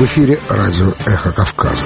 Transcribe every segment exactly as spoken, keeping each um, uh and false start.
эфире радио «Эхо Кавказа».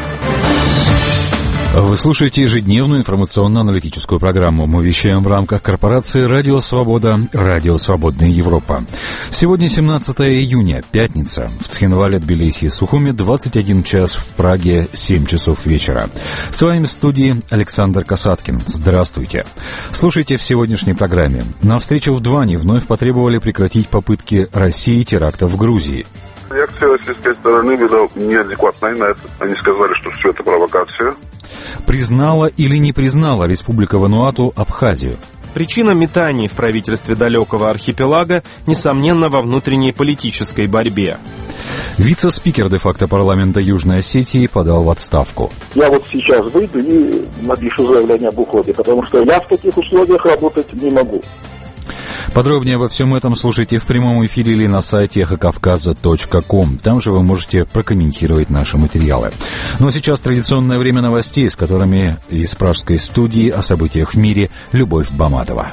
Вы слушаете ежедневную информационно-аналитическую программу. Мы вещаем в рамках корпорации «Радио Свобода», «Радио Свободная Европа». Сегодня семнадцатое июня, пятница. В Цхинвале, Тбилиси и Сухуми двадцать один час, в Праге семь часов вечера. С вами в студии Александр Касаткин. Здравствуйте. Слушайте в сегодняшней программе. На встречу в Дване вновь потребовали прекратить попытки России теракта в Грузии. Реакция российской стороны была неадекватной на это. Они сказали, что все это провокация. Признала или не признала Республика Вануату Абхазию? Причина метаний в правительстве далекого архипелага, несомненно, во внутренней политической борьбе. Вице-спикер де-факто парламента Южной Осетии подал в отставку. Я вот сейчас выйду и напишу заявление об уходе, потому что я в таких условиях работать не могу. Подробнее обо всем этом слушайте в прямом эфире или на сайте эхо кавказа точка ком. Там же вы можете прокомментировать наши материалы. Но сейчас традиционное время новостей, с которыми из пражской студии о событиях в мире Любовь Баматова.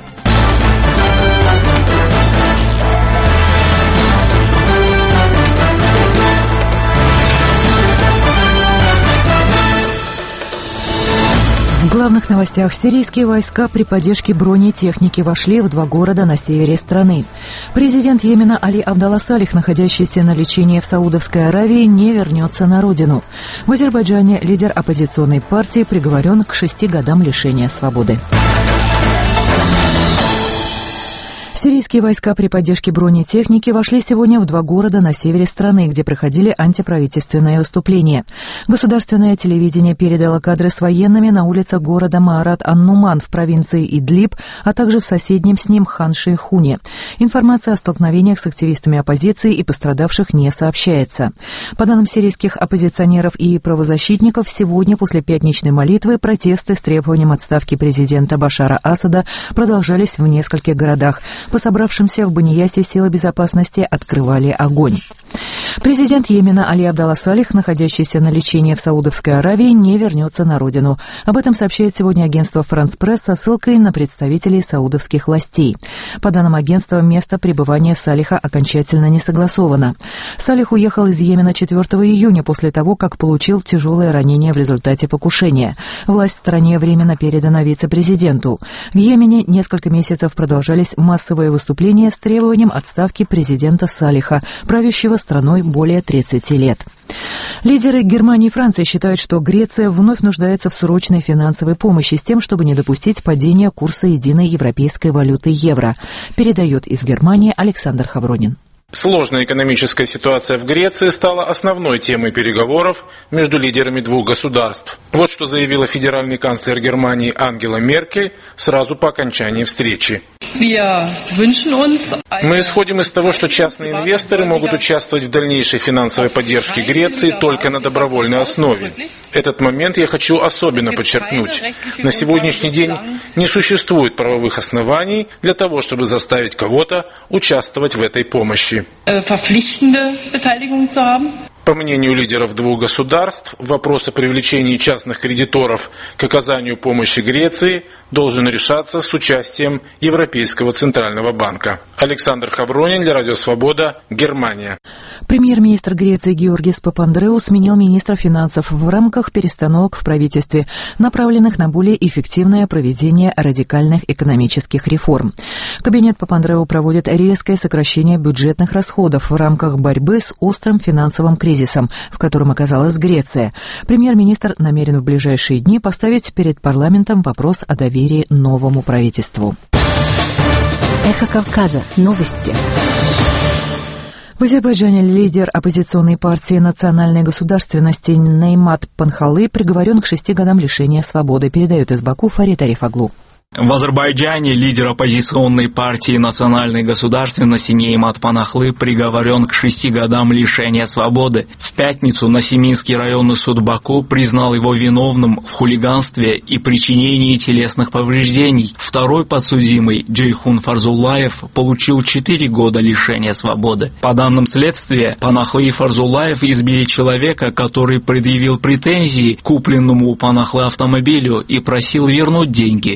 В главных новостях: сирийские войска при поддержке бронетехники вошли в два города на севере страны. Президент Йемена Али Абдалла Салих, находящийся на лечении в Саудовской Аравии, не вернется на родину. В Азербайджане лидер оппозиционной партии приговорен к шести годам лишения свободы. Сирийские войска при поддержке бронетехники вошли сегодня в два города на севере страны, где проходили антиправительственные выступления. Государственное телевидение передало кадры с военными на улицах города Маарат-ан-Нуман в провинции Идлиб, а также в соседнем с ним Хан-Шейхуне. Информация о столкновениях с активистами оппозиции и пострадавших не сообщается. По данным сирийских оппозиционеров и правозащитников, сегодня после пятничной молитвы протесты с требованием отставки президента Башара Асада продолжались в нескольких городах. По собравшимся в Баниясе силы безопасности открывали огонь. Президент Йемена Али Абдалла Салих, находящийся на лечении в Саудовской Аравии, не вернется на родину. Об этом сообщает сегодня агентство «Франс Пресс» со ссылкой на представителей саудовских властей. По данным агентства, место пребывания Салиха окончательно не согласовано. Салих уехал из Йемена четвёртого июня после того, как получил тяжелое ранение в результате покушения. Власть в стране временно передана вице-президенту. В Йемене несколько месяцев продолжались массовые выступления с требованием отставки президента Салиха, правящего страной более тридцати лет. Лидеры Германии и Франции считают, что Греция вновь нуждается в срочной финансовой помощи с тем, чтобы не допустить падения курса единой европейской валюты евро. Передает из Германии Александр Хавронин. Сложная экономическая ситуация в Греции стала основной темой переговоров между лидерами двух государств. Вот что заявила федеральный канцлер Германии Ангела Меркель сразу по окончании встречи. Мы исходим из того, что частные инвесторы могут участвовать в дальнейшей финансовой поддержке Греции только на добровольной основе. Этот момент я хочу особенно подчеркнуть. На сегодняшний день не существует правовых оснований для того, чтобы заставить кого-то участвовать в этой помощи. По мнению лидеров двух государств, вопрос о привлечении частных кредиторов к оказанию помощи Греции должен решаться с участием Европейского центрального банка. Александр Хавронин для Радио Свобода, Германия. Премьер-министр Греции Георгис Папандреу сменил министра финансов в рамках перестановок в правительстве, направленных на более эффективное проведение радикальных экономических реформ. Кабинет Папандреу проводит резкое сокращение бюджетных расходов в рамках борьбы с острым финансовым кризисом, в котором оказалась Греция. Премьер-министр намерен в ближайшие дни поставить перед парламентом вопрос о доверии новому правительству. Эхо Кавказа. Новости. В Азербайджане лидер оппозиционной партии национальной государственности Неймат Панхалы приговорен к шести годам лишения свободы, передает из Баку Фарид Арифаглу. В Азербайджане лидер оппозиционной партии национальной государственности Неймат Панахлы приговорен к шести годам лишения свободы. В пятницу Насиминский районный суд Баку признал его виновным в хулиганстве и причинении телесных повреждений. Второй подсудимый, Джейхун Фарзуллаев, получил четыре года лишения свободы. По данным следствия, Панахлы и Фарзуллаев избили человека, который предъявил претензии к купленному у Панахлы автомобилю и просил вернуть деньги. Панахлы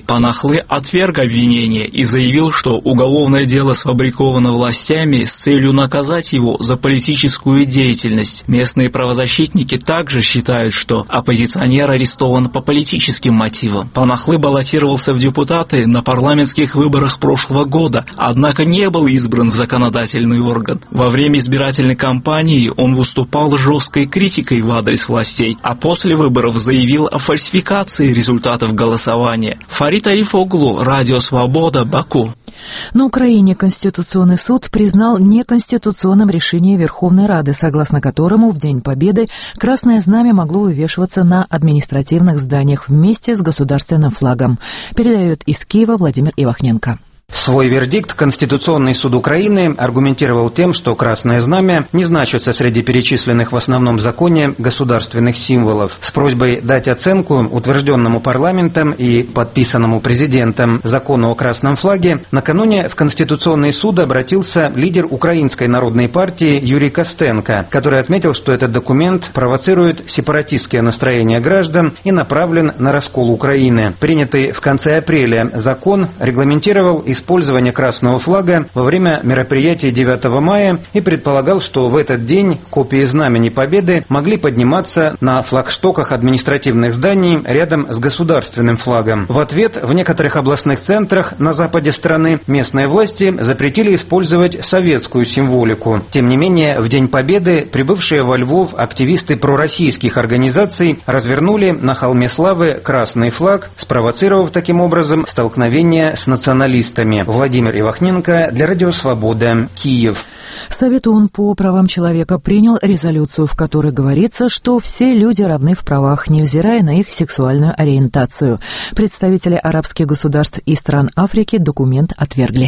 Панахлы отверг обвинение и заявил, что уголовное дело сфабриковано властями с целью наказать его за политическую деятельность. Местные правозащитники также считают, что оппозиционер арестован по политическим мотивам. Панахлы баллотировался в депутаты на парламентских выборах прошлого года, однако не был избран в законодательный орган. Во время избирательной кампании он выступал с жесткой критикой в адрес властей, а после выборов заявил о фальсификации результатов голосования. Фарид Арифоглу, Радио Свобода, Баку. На Украине Конституционный суд признал неконституционным решение Верховной Рады, согласно которому в День Победы красное знамя могло вывешиваться на административных зданиях вместе с государственным флагом. Передает из Киева Владимир Ивахненко. Свой вердикт Конституционный суд Украины аргументировал тем, что красное знамя не значится среди перечисленных в основном законе государственных символов, с просьбой дать оценку утвержденному парламентом и подписанному президентом закону о красном флаге. Накануне в Конституционный суд обратился лидер Украинской народной партии Юрий Костенко, который отметил, что этот документ провоцирует сепаратистские настроения граждан и направлен на раскол Украины. Принятый в конце апреля закон регламентировал использование использование красного флага во время мероприятий девятого мая и предполагал, что в этот день копии Знамени Победы могли подниматься на флагштоках административных зданий рядом с государственным флагом. В ответ в некоторых областных центрах на западе страны местные власти запретили использовать советскую символику. Тем не менее, в День Победы прибывшие во Львов активисты пророссийских организаций развернули на Холме Славы красный флаг, спровоцировав таким образом столкновение с националистами. Владимир Ивахненко для Радио Свобода, Киев. Совет ООН по правам человека принял резолюцию, в которой говорится, что все люди равны в правах, невзирая на их сексуальную ориентацию. Представители арабских государств и стран Африки документ отвергли.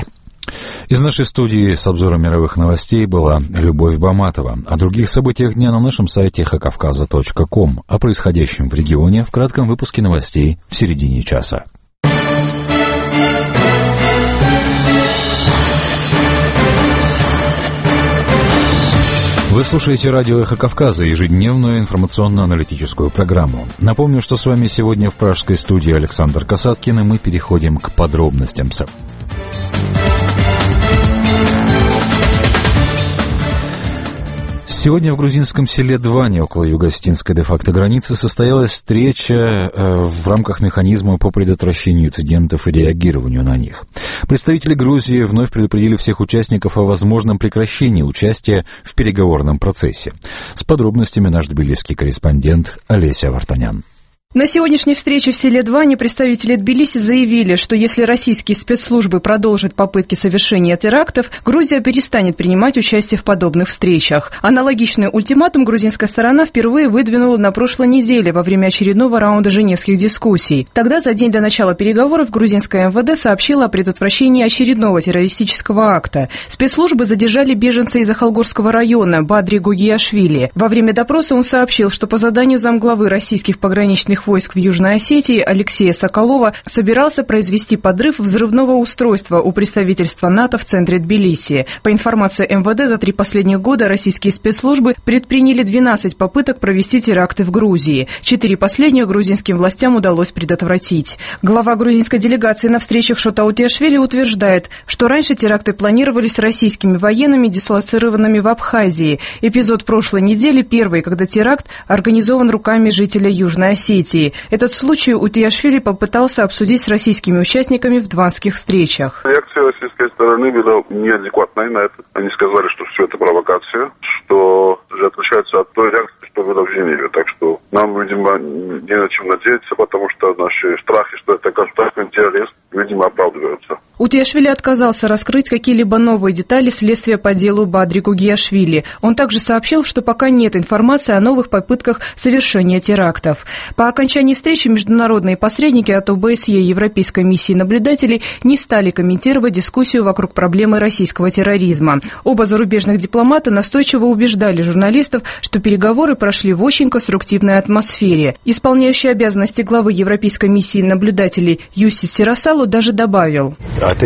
Из нашей студии с обзором мировых новостей была Любовь Баматова. О других событиях дня на нашем сайте эхо кавказа точка ком. О происходящем в регионе в кратком выпуске новостей в середине часа. Вы слушаете радио «Эхо Кавказа», ежедневную информационно-аналитическую программу. Напомню, что с вами сегодня в пражской студии Александр Касаткин, и мы переходим к подробностям. Сегодня в грузинском селе Дване, около юго-осетинской де-факто границы, состоялась встреча в рамках механизма по предотвращению инцидентов и реагированию на них. Представители Грузии вновь предупредили всех участников о возможном прекращении участия в переговорном процессе. С подробностями наш тбилисский корреспондент Олеся Вартанян. На сегодняшней встрече в селе Дване представители Тбилиси заявили, что если российские спецслужбы продолжат попытки совершения терактов, Грузия перестанет принимать участие в подобных встречах. Аналогичный ультиматум грузинская сторона впервые выдвинула на прошлой неделе во время очередного раунда женевских дискуссий. Тогда, за день до начала переговоров, грузинское эм вэ дэ сообщило о предотвращении очередного террористического акта. Спецслужбы задержали беженца из Ахалгорского района Бадри Гугиашвили. Во время допроса он сообщил, что по заданию замглавы российских пограничных войск в Южной Осетии Алексея Соколова собирался произвести подрыв взрывного устройства у представительства НАТО в центре Тбилиси. По информации эм вэ дэ, за три последних года российские спецслужбы предприняли двенадцать попыток провести теракты в Грузии. Четыре последних грузинским властям удалось предотвратить. Глава грузинской делегации на встречах Шота Утиашвили утверждает, что раньше теракты планировались российскими военными, дислоцированными в Абхазии. Эпизод прошлой недели первый, когда теракт организован руками жителя Южной Осетии. Этот случай Утиашвили попытался обсудить с российскими участниками в дванских встречах. Реакция российской стороны была неадекватной на это. Они сказали, что все это провокация, что же отличается от той реакции, что было в Женеве. Так что нам, видимо, не на чем надеяться, потому что наши страхи, что это государственный террорист, видимо, оправдываются. Утиашвили отказался раскрыть какие-либо новые детали следствия по делу Бадри Гугиашвили. Он также сообщил, что пока нет информации о новых попытках совершения терактов. По окончании встречи международные посредники от о бэ эс е и Европейской миссии наблюдателей не стали комментировать дискуссию вокруг проблемы российского терроризма. Оба зарубежных дипломата настойчиво убеждали журналистов, что переговоры прошли в очень конструктивной атмосфере. Исполняющий обязанности главы Европейской миссии наблюдателей Юсис Сирасалу даже добавил: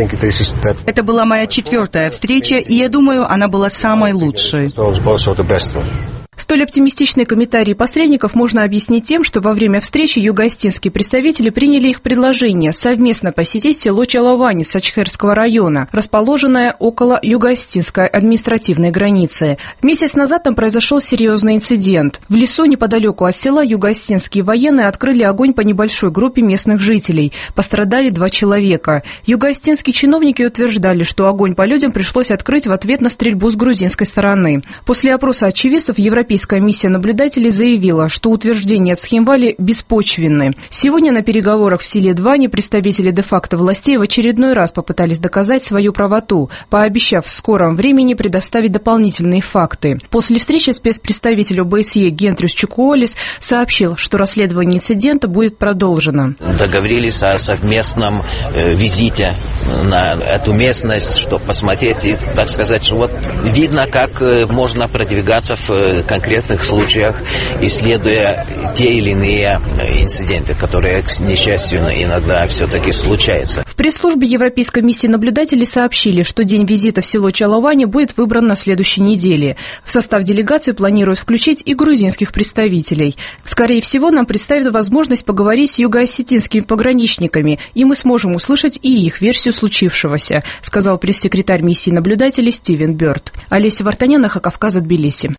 это была моя четвертая встреча, и я думаю, она была самой лучшей. С Столь оптимистичные комментарии посредников можно объяснить тем, что во время встречи юго-остинские представители приняли их предложение совместно посетить село Чаловани Сачхерского района, расположенное около юго-остинской административной границы. Месяц назад там произошел серьезный инцидент. В лесу неподалеку от села юго-остинские военные открыли огонь по небольшой группе местных жителей. Пострадали два человека. Юго-остинские чиновники утверждали, что огонь по людям пришлось открыть в ответ на стрельбу с грузинской стороны. После опроса очевидцев Европейская миссия наблюдателей заявила, что утверждения Цхинвали беспочвенны. Сегодня на переговорах в Селе-два представители де-факто властей в очередной раз попытались доказать свою правоту, пообещав в скором времени предоставить дополнительные факты. После встречи спецпредставитель ОБСЕ Гентрюс Чукуолис сообщил, что расследование инцидента будет продолжено. Договорились о совместном э, визите на эту местность, чтобы посмотреть и, так сказать, вот видно, как э, можно продвигаться в э, конкретных случаях, исследуя те или иные э, инциденты, которые, к несчастью, иногда все-таки случаются. В пресс-службе Европейской миссии наблюдателей сообщили, что день визита в село Чаловани будет выбран на следующей неделе. В состав делегации планируют включить и грузинских представителей. Скорее всего, нам представят возможность поговорить с юго-осетинскими пограничниками, и мы сможем услышать и их версию случившегося, сказал пресс-секретарь миссии наблюдателей Стивен Бёрд. Олеся Вартанян, Эхо Кавказа, Тбилиси.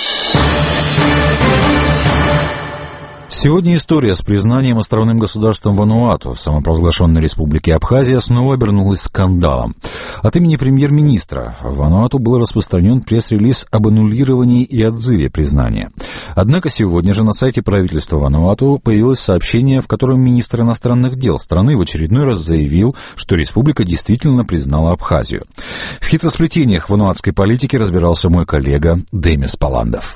Сегодня история с признанием островным государством Вануату в самопровозглашенной республике Абхазия снова обернулась скандалом. От имени премьер-министра в Вануату был распространен пресс-релиз об аннулировании и отзыве признания. Однако сегодня же на сайте правительства Вануату появилось сообщение, в котором министр иностранных дел страны в очередной раз заявил, что республика действительно признала Абхазию. В хитросплетениях вануатской политики разбирался мой коллега Демис Паландов.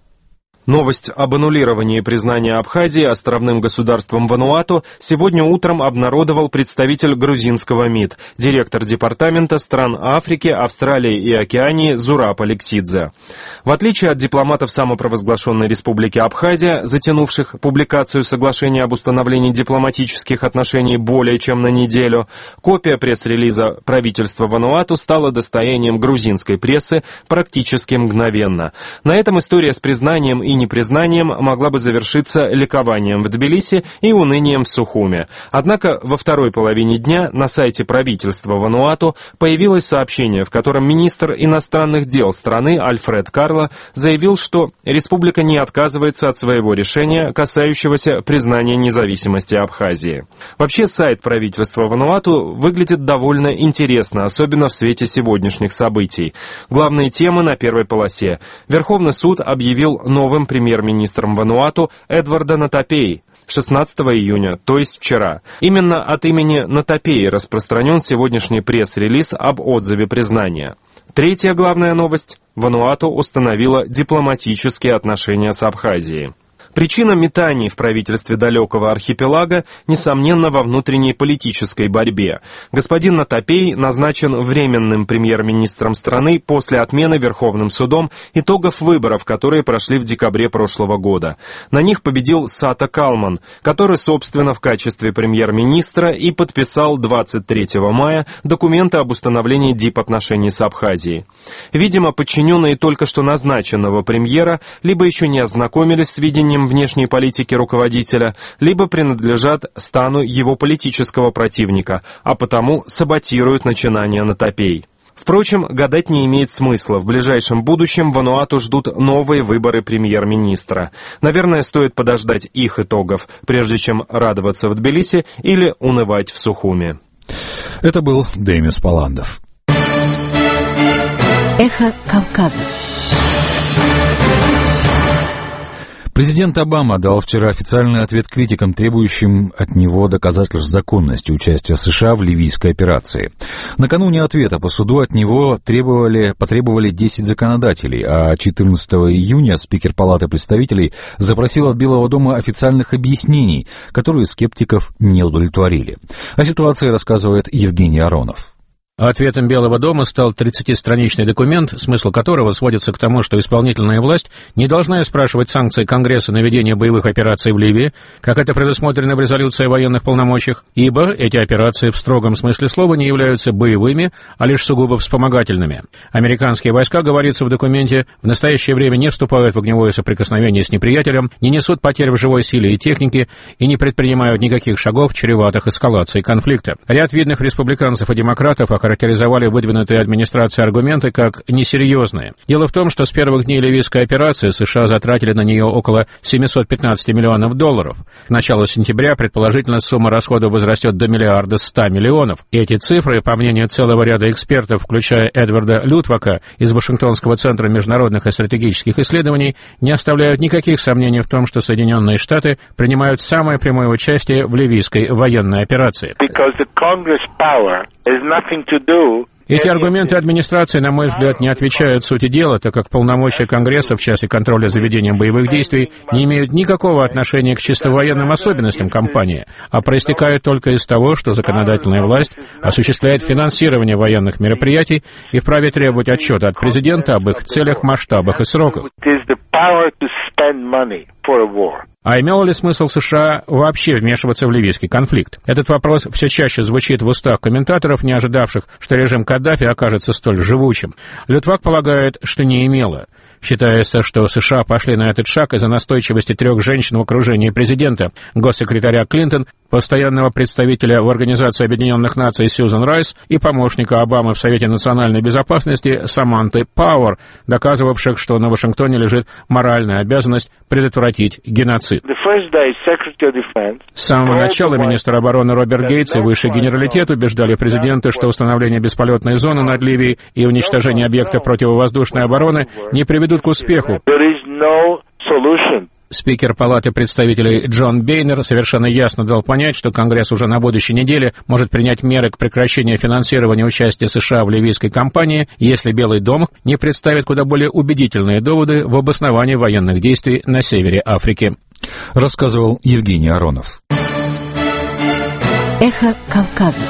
Новость об аннулировании признания Абхазии островным государством Вануату сегодня утром обнародовал представитель грузинского МИД, директор департамента стран Африки, Австралии и Океании Зураб Алексидзе. В отличие от дипломатов самопровозглашенной республики Абхазия, затянувших публикацию соглашения об установлении дипломатических отношений более чем на неделю, копия пресс-релиза правительства Вануату стала достоянием грузинской прессы практически мгновенно. На этом история с признанием и непризнанием могла бы завершиться ликованием в Тбилиси и унынием в Сухуме. Однако во второй половине дня на сайте правительства Вануату появилось сообщение, в котором министр иностранных дел страны Альфред Карло заявил, что республика не отказывается от своего решения, касающегося признания независимости Абхазии. Вообще сайт правительства Вануату выглядит довольно интересно, особенно в свете сегодняшних событий. Главные темы на первой полосе. Верховный суд объявил новым премьер-министром Вануату Эдварда Натапеи шестнадцатого июня, то есть вчера. Именно от имени Натапеи распространен сегодняшний пресс-релиз об отзыве признания. Третья главная новость. Вануату установила дипломатические отношения с Абхазией. Причина метаний в правительстве далекого архипелага, несомненно, во внутренней политической борьбе. Господин Натапей назначен временным премьер-министром страны после отмены Верховным судом итогов выборов, которые прошли в декабре прошлого года. На них победил Сата Калман, который, собственно, в качестве премьер-министра и подписал двадцать третьего мая документы об установлении дипотношений с Абхазией. Видимо, подчиненные только что назначенного премьера либо еще не ознакомились с видением внешней политики руководителя, либо принадлежат стану его политического противника, а потому саботируют начинания Натапей. Впрочем, гадать не имеет смысла. В ближайшем будущем Вануату ждут новые выборы премьер-министра. Наверное, стоит подождать их итогов, прежде чем радоваться в Тбилиси или унывать в Сухуме. Это был Демис Паландов. Эхо Кавказа. Президент Обама дал вчера официальный ответ критикам, требующим от него доказательств законности участия США в ливийской операции. Накануне ответа по суду от него требовали, потребовали десять законодателей, а четырнадцатого июня спикер Палаты представителей запросил от Белого дома официальных объяснений, которые скептиков не удовлетворили. О ситуации рассказывает Евгений Аронов. Ответом Белого дома стал тридцатистраничный документ, смысл которого сводится к тому, что исполнительная власть не должна спрашивать санкции Конгресса на ведение боевых операций в Ливии, как это предусмотрено в резолюции о военных полномочиях, ибо эти операции в строгом смысле слова не являются боевыми, а лишь сугубо вспомогательными. Американские войска, говорится в документе, в настоящее время не вступают в огневое соприкосновение с неприятелем, не несут потерь в живой силе и технике и не предпринимают никаких шагов, чреватых эскалацией конфликта. Ряд видных республиканцев и демократов характеризовали выдвинутые администрацией аргументы как несерьезные. Дело в том, что с первых дней ливийской операции США затратили на нее около семьсот пятнадцать миллионов долларов. К началу сентября, предположительно, сумма расходов возрастет до миллиарда ста миллионов. И эти цифры, по мнению целого ряда экспертов, включая Эдварда Лютвака из Вашингтонского центра международных и стратегических исследований, не оставляют никаких сомнений в том, что Соединенные Штаты принимают самое прямое участие в ливийской военной операции. Эти аргументы администрации, на мой взгляд, не отвечают сути дела, так как полномочия Конгресса в части контроля за ведением боевых действий не имеют никакого отношения к чисто военным особенностям кампании, а проистекают только из того, что законодательная власть осуществляет финансирование военных мероприятий и вправе требовать отчета от президента об их целях, масштабах и сроках. А имело ли смысл США вообще вмешиваться в ливийский конфликт? Этот вопрос все чаще звучит в устах комментаторов, не ожидавших, что режим Каддафи окажется столь живучим. Лютвак полагает, что не имело. Считается, что США пошли на этот шаг из-за настойчивости трех женщин в окружении президента, госсекретаря Клинтон, постоянного представителя в Организации Объединенных Наций Сьюзан Райс и помощника Обамы в Совете национальной безопасности Саманты Пауэр, доказывавших, что на Вашингтоне лежит моральная обязанность предотвратить геноцид. С самого начала министр обороны Роберт Гейтс и высший генералитет убеждали президента, что установление бесполетной зоны над Ливией и уничтожение объектов противовоздушной обороны не приведут к успеху. Спикер Палаты представителей Джон Бейнер совершенно ясно дал понять, что Конгресс уже на будущей неделе может принять меры к прекращению финансирования участия США в ливийской кампании, если Белый дом не представит куда более убедительные доводы в обосновании военных действий на севере Африки. Рассказывал Евгений Аронов. Эхо Кавказа.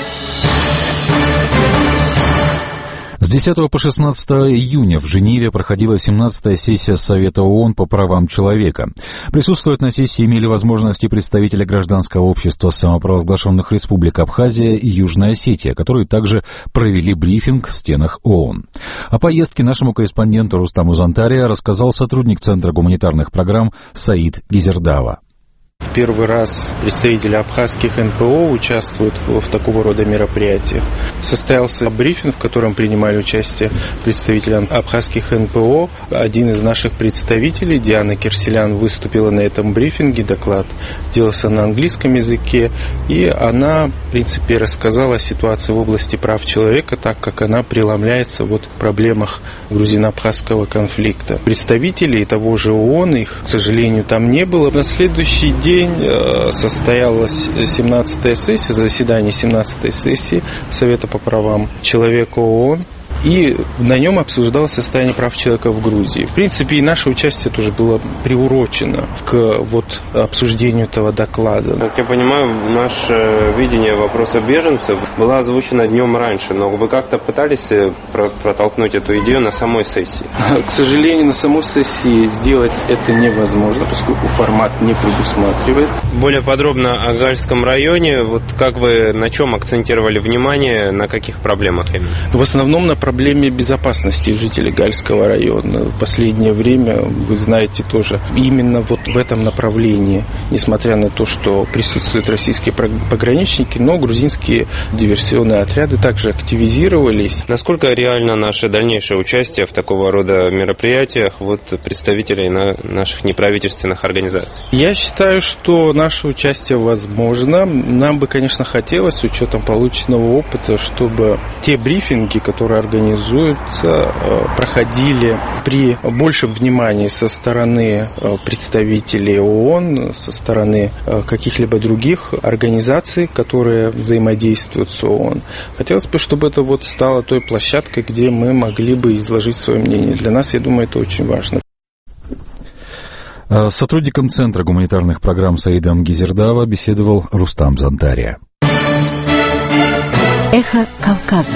С десятого по шестнадцатое июня в Женеве проходила семнадцатая сессия Совета ООН по правам человека. Присутствовать на сессии имели возможность и представители гражданского общества самопровозглашенных республик Абхазия и Южная Осетия, которые также провели брифинг в стенах ООН. О поездке нашему корреспонденту Рустаму Зантария рассказал сотрудник Центра гуманитарных программ Саид Гизердава. В первый раз представители абхазских эн пэ о участвуют в, в такого рода мероприятиях. Состоялся брифинг, в котором принимали участие представители абхазских эн пэ о. Один из наших представителей, Диана Кирселян, выступила на этом брифинге. Доклад делался на английском языке. И она, в принципе, рассказала о ситуации в области прав человека, так как она преломляется вот в проблемах грузино-абхазского конфликта. Представителей того же ООН, их, к сожалению, там не было. На следующий день состоялась семнадцатая сессия, заседание семнадцатой сессии Совета по правам человека ООН. И на нем обсуждалось состояние прав человека в Грузии. В принципе, и наше участие тоже было приурочено к вот обсуждению этого доклада. Как я понимаю, наше видение вопроса беженцев было озвучено днем раньше, но вы как-то пытались протолкнуть эту идею на самой сессии? К сожалению, на самой сессии сделать это невозможно, поскольку формат не предусматривает. Более подробно о Гальском районе. Вот как вы на чем акцентировали внимание, на каких проблемах именно? В основном на проблеме безопасности жителей Гальского района. В последнее время, вы знаете тоже, именно вот в этом направлении, несмотря на то, что присутствуют российские пограничники, но грузинские диверсионные отряды также активизировались. Насколько реально наше дальнейшее участие в такого рода мероприятиях вот представителей на наших неправительственных организаций? Я считаю, что наше участие возможно. Нам бы, конечно, хотелось, с учетом полученного опыта, чтобы те брифинги, которые организуются, проходили при большем внимании со стороны представителей ООН, со стороны каких-либо других организаций, которые взаимодействуют с ООН. Хотелось бы, чтобы это вот стало той площадкой, где мы могли бы изложить свое мнение. Для нас, я думаю, это очень важно. С сотрудником Центра гуманитарных программ Саидом Гизердава беседовал Рустам Зантария. Эхо Кавказа.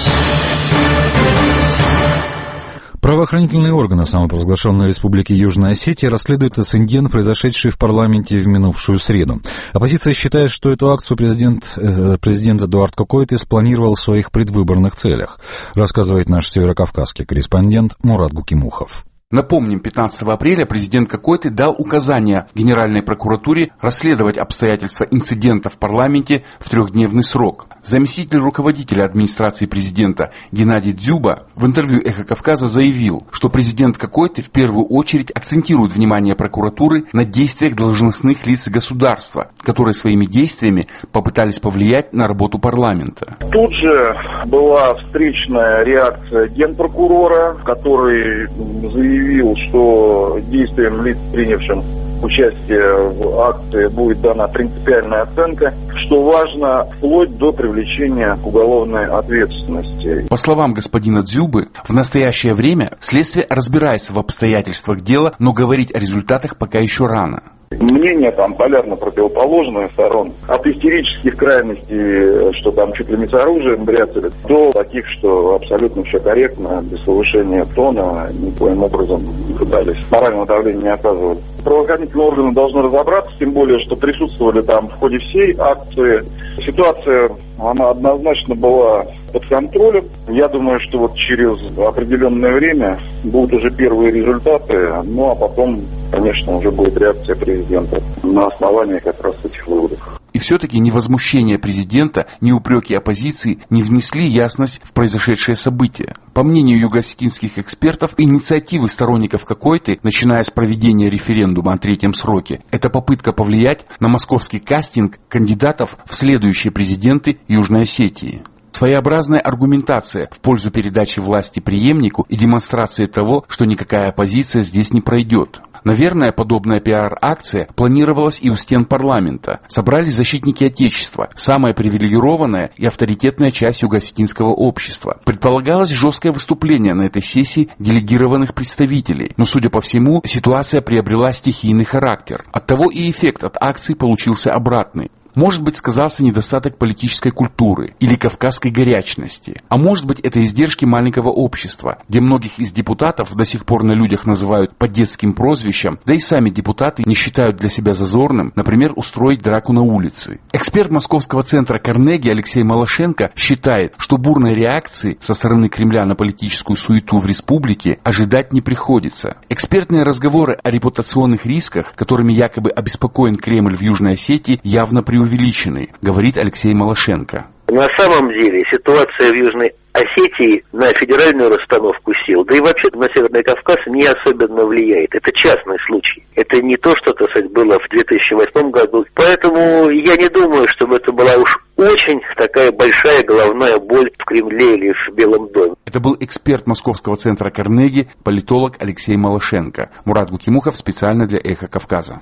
Правоохранительные органы самопровозглашенной Республики Южная Осетия расследуют инцидент, произошедший в парламенте в минувшую среду. Оппозиция считает, что эту акцию президент, э, президент Эдуард Кокойты спланировал в своих предвыборных целях, рассказывает наш северокавказский корреспондент Мурат Гукимухов. Напомним, пятнадцатого апреля президент Кокойты дал указание Генеральной прокуратуре расследовать обстоятельства инцидента в парламенте в трехдневный срок. Заместитель руководителя администрации президента Геннадий Дзюба в интервью «Эхо Кавказа» заявил, что президент Кокойты в первую очередь акцентирует внимание прокуратуры на действиях должностных лиц государства, которые своими действиями попытались повлиять на работу парламента. Тут же была встречная реакция генпрокурора, который заявил, что действиям лиц, принявшим участие в акции, будет дана принципиальная оценка, что важно, вплоть до привлечения к уголовной ответственности. По словам господина Дзюбы, в настоящее время следствие разбирается в обстоятельствах дела, но говорить о результатах пока еще рано. Мнения там полярно противоположные сторон. От истерических крайностей, что там чуть ли не с оружием бряцали, до таких, что абсолютно все корректно, без повышения тона, никоим образом пытались морального давления не оказывать. Правоохранительные органы должны разобраться, тем более, что присутствовали там в ходе всей акции. Ситуация, она однозначно была под контролем. Я думаю, что вот через определенное время будут уже первые результаты, ну а потом, конечно, уже будет реакция президента на основании как раз этих выводов. И все-таки ни возмущение президента, ни упреки оппозиции не внесли ясность в произошедшее событие. По мнению юго-осетинских экспертов, инициативы сторонников Кокойты, начиная с проведения референдума о третьем сроке, это попытка повлиять на московский кастинг кандидатов в следующие президенты Южной Осетии. Своеобразная аргументация в пользу передачи власти преемнику и демонстрация того, что никакая оппозиция здесь не пройдет. Наверное, подобная пиар-акция планировалась и у стен парламента. Собрались защитники Отечества, самая привилегированная и авторитетная часть юго-осетинского общества. Предполагалось жесткое выступление на этой сессии делегированных представителей, но, судя по всему, ситуация приобрела стихийный характер. Оттого и эффект от акции получился обратный. Может быть, сказался недостаток политической культуры или кавказской горячности. А может быть, это издержки маленького общества, где многих из депутатов до сих пор на людях называют по детским прозвищам, да и сами депутаты не считают для себя зазорным, например, устроить драку на улице. Эксперт московского центра Карнеги Алексей Малашенко считает, что бурной реакции со стороны Кремля на политическую суету в республике ожидать не приходится. Экспертные разговоры о репутационных рисках, которыми якобы обеспокоен Кремль в Южной Осетии, явно преувеличены. увеличенный, говорит Алексей Малашенко. На самом деле ситуация в Южной Осетии на федеральную расстановку сил, да и вообще на Северный Кавказ не особенно влияет. Это частный случай. Это не то, что, так сказать, было в две тысячи восьмом году. Поэтому я не думаю, чтобы это была уж очень такая большая головная боль в Кремле или в Белом доме. Это был эксперт московского центра Карнеги, политолог Алексей Малашенко. Мурат Гукимухов специально для «Эхо Кавказа».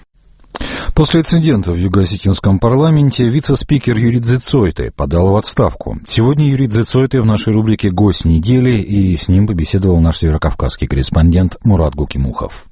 После инцидента в юго-осетинском парламенте вице-спикер Юрий Дзицойте подал в отставку. Сегодня Юрий Дзицойте в нашей рубрике «Гость недели», и с ним побеседовал наш северокавказский корреспондент Мурат Гукимухов.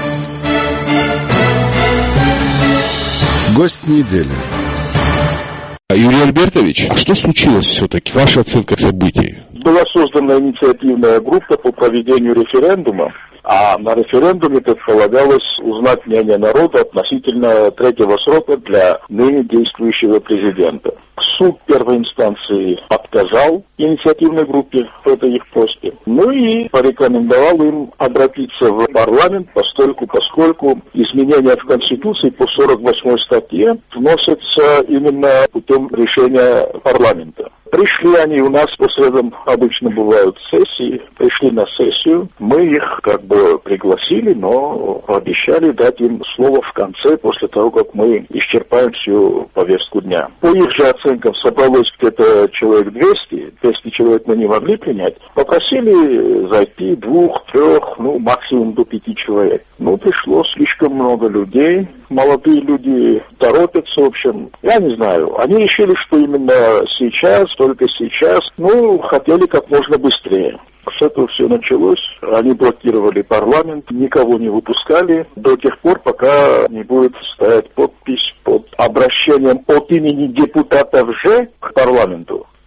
Гость недели. Юрий Альбертович, а что случилось все-таки? Ваша оценка событий? Была создана инициативная группа по проведению референдума, а на референдуме предполагалось узнать мнение народа относительно третьего срока для ныне действующего президента. Суд первой инстанции отказал инициативной группе в этой их просьбе, ну и порекомендовал им обратиться в парламент, постольку, поскольку изменения в Конституции по сорок восьмой статье вносятся именно путем решения парламента. Пришли они у нас по средам, обычно бывают сессии, пришли на сессию, мы их как бы пригласили, но обещали дать им слово в конце, после того, как мы исчерпаем всю повестку дня. По их же оценкам собралось где-то человек двести, двести человек мы не могли принять, попросили зайти двух, трех, ну максимум до пяти человек. Ну, пришло слишком много людей, молодые люди торопятся, в общем, я не знаю, они решили, что именно сейчас, только сейчас, ну, хотели как можно быстрее. С этого все началось. Они блокировали парламент, никого не выпускали до тех пор, пока не будет стоять подпись под обращением от имени депутатов же к парламенту. И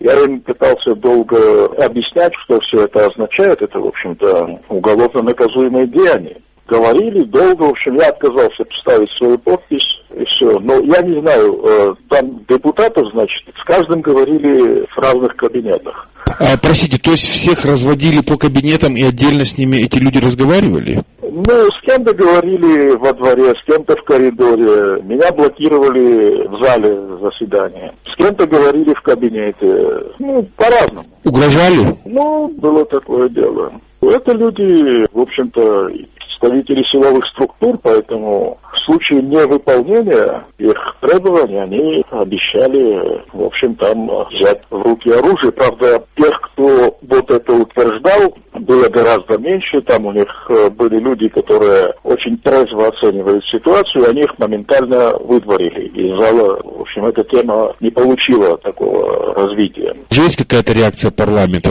Я им пытался долго объяснять, что все это означает. Это, в общем-то, уголовно наказуемое деяние. Говорили долго, в общем, я отказался поставить свою подпись, и все. Но я не знаю, там депутатов, значит, с каждым говорили в разных кабинетах. А, простите, то есть всех разводили по кабинетам и отдельно с ними эти люди разговаривали? Ну, с кем-то говорили во дворе, с кем-то в коридоре. Меня блокировали в зале заседания. С кем-то говорили в кабинете. Ну, по-разному. Угрожали? Ну, было такое дело. Это люди, в общем-то, представители силовых структур, поэтому в случае невыполнения их требований они обещали, в общем, там взять в руки оружие. Правда, тех, кто вот это утверждал, было гораздо меньше. Там у них были люди, которые очень трезво оценивают ситуацию, они их моментально выдворили из зала. В общем, эта тема не получила такого развития. Есть какая-то реакция парламента?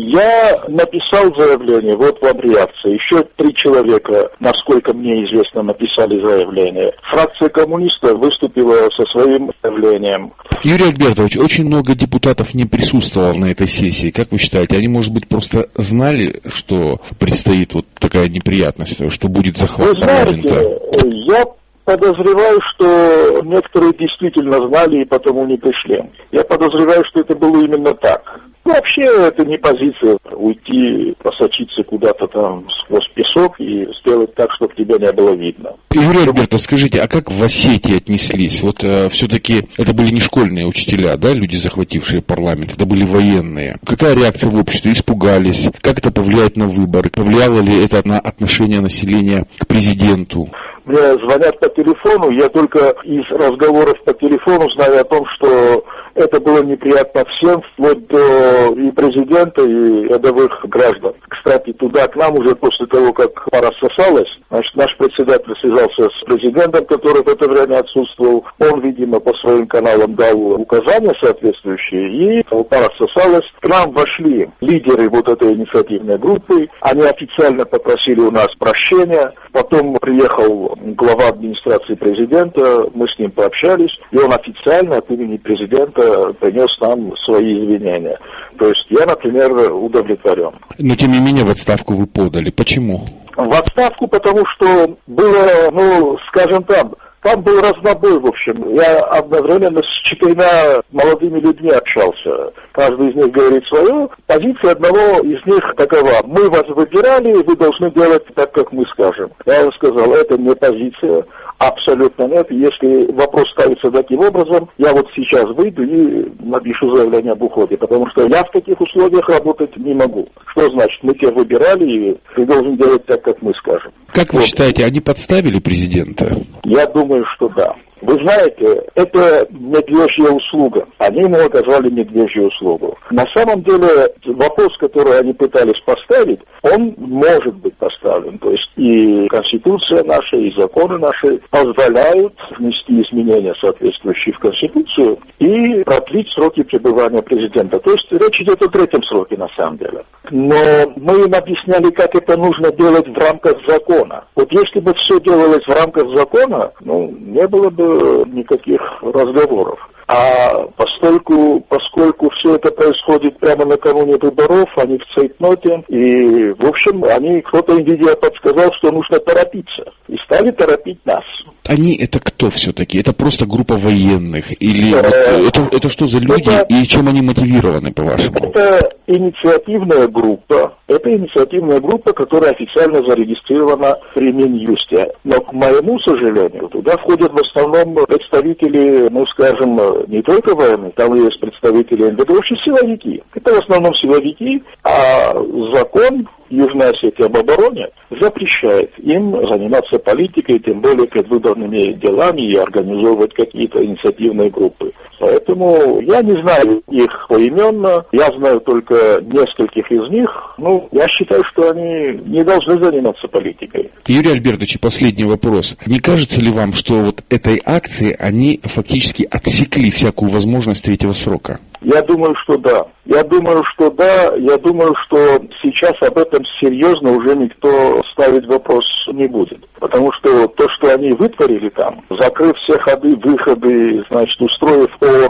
Я написал заявление, вот вам реакция. Еще три человека, насколько мне известно, написали заявление. Фракция коммунистов выступила со своим заявлением. Юрий Альбертович, очень много депутатов не присутствовало на этой сессии. Как вы считаете, они, может быть, просто знали, что предстоит вот такая неприятность, что будет захват парламента? Вы знаете, я подозреваю, что некоторые действительно знали и потому не пришли. Я подозреваю, что это было именно так. Вообще это не позиция уйти, просочиться куда-то там сквозь песок и сделать так, чтобы тебя не было видно. Юрий Альбертович, скажите, а как в Осетии отнеслись? Вот э, все-таки это были не школьные учителя, да, люди, захватившие парламент, это были военные. Какая реакция в обществе? Испугались? Как это повлияет на выборы? Повлияло ли это на отношение населения к президенту? Мне звонят по телефону, я только из разговоров по телефону знаю о том, что это было неприятно всем, вплоть до и президента, и рядовых граждан. Кстати, туда к нам уже после того, как пара рассосалась, значит, наш председатель связался с президентом, который в это время отсутствовал. Он, видимо, по своим каналам дал указания соответствующие, и пара рассосалась. К нам вошли лидеры вот этой инициативной группы, они официально попросили у нас прощения, потом приехал глава администрации президента, мы с ним пообщались, и он официально от имени президента принес нам свои извинения. То есть я, например, удовлетворен. Но тем не менее в отставку вы подали. Почему? В отставку, потому что было, ну, скажем так, там был разнобой, в общем. Я одновременно с четырьмя молодыми людьми общался. Каждый из них говорит свое. Позиция одного из них такова: мы вас выбирали, вы должны делать так, как мы скажем. Я сказал, это не позиция, абсолютно нет. Если вопрос ставится таким образом, я вот сейчас выйду и напишу заявление об уходе, потому что я в таких условиях работать не могу. Что значит, мы тебя выбирали, и ты должен делать так, как мы скажем. Как вы вот считаете, они подставили президента? Я думаю, что да. Вы знаете, это медвежья услуга. Они ему оказали медвежью услугу. На самом деле, вопрос, который они пытались поставить, он может быть поставлен. То есть и Конституция наша, и законы наши позволяют внести изменения, соответствующие в Конституцию, и продлить сроки пребывания президента. То есть речь идет о третьем сроке, на самом деле. Но мы им объясняли, как это нужно делать в рамках закона. Вот если бы все делалось в рамках закона, ну, не было бы никаких разговоров. А поскольку, поскольку все это происходит прямо накануне выборов, они в цейтноте, и, в общем, они, кто-то им, видимо, подсказал, что нужно торопиться. И стали торопить нас. Они это кто все-таки? Это просто группа военных? Или э, это, это что за люди это, и чем они мотивированы, по-вашему? Это инициативная группа. Это инициативная группа, которая официально зарегистрирована при Минюсте. Но, к моему сожалению, туда входят в основном представители, ну, скажем, не только военные, там есть представители эн вэ дэ, вообще силовики. Это в основном силовики, а закон Южной Осетии об обороне запрещает им заниматься политикой, тем более предвыборными делами и организовывать какие-то инициативные группы. Поэтому я не знаю их поименно, я знаю только нескольких из них. Ну, я считаю, что они не должны заниматься политикой. Юрий Альбертович, последний вопрос. Не кажется ли вам, что вот этой акции они фактически отсекли всякую возможность третьего срока? Я думаю, что да. Я думаю, что да. Я думаю, что сейчас об этом серьезно уже никто ставить вопрос не будет. Потому что то, что они вытворили там, закрыв все ходы, выходы, значит, устроив ор,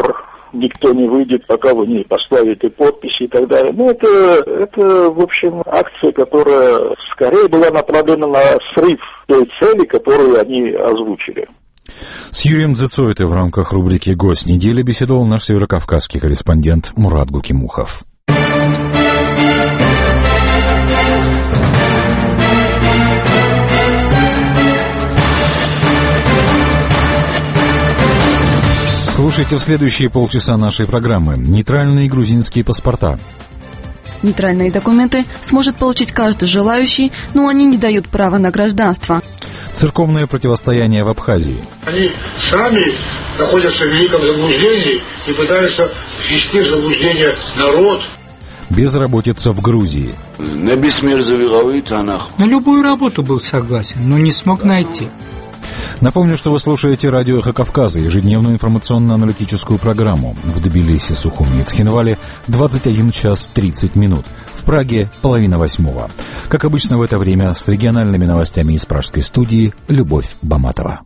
никто не выйдет, пока вы не поставите подписи и так далее. Ну, это, это, в общем, акция, которая скорее была направлена на срыв той цели, которую они озвучили. С Юрием Дзецоитой в рамках рубрики «Гость недели» беседовал наш северокавказский корреспондент Мурат Гукимухов. Слушайте в следующие полчаса нашей программы «Нейтральные грузинские паспорта». Нейтральные документы сможет получить каждый желающий, но они не дают права на гражданство. Церковное противостояние в Абхазии. Они сами находятся в великом заблуждении и пытаются ввести в заблуждение народ. Безработица в Грузии. На любую работу был согласен, но не смог найти. Напомню, что вы слушаете радио «Эхо Кавказа», ежедневную информационно-аналитическую программу. В Тбилиси, Сухуми и Цхинвале двадцать один час тридцать минут. В Праге половина восьмого. Как обычно в это время с региональными новостями из пражской студии Любовь Баматова.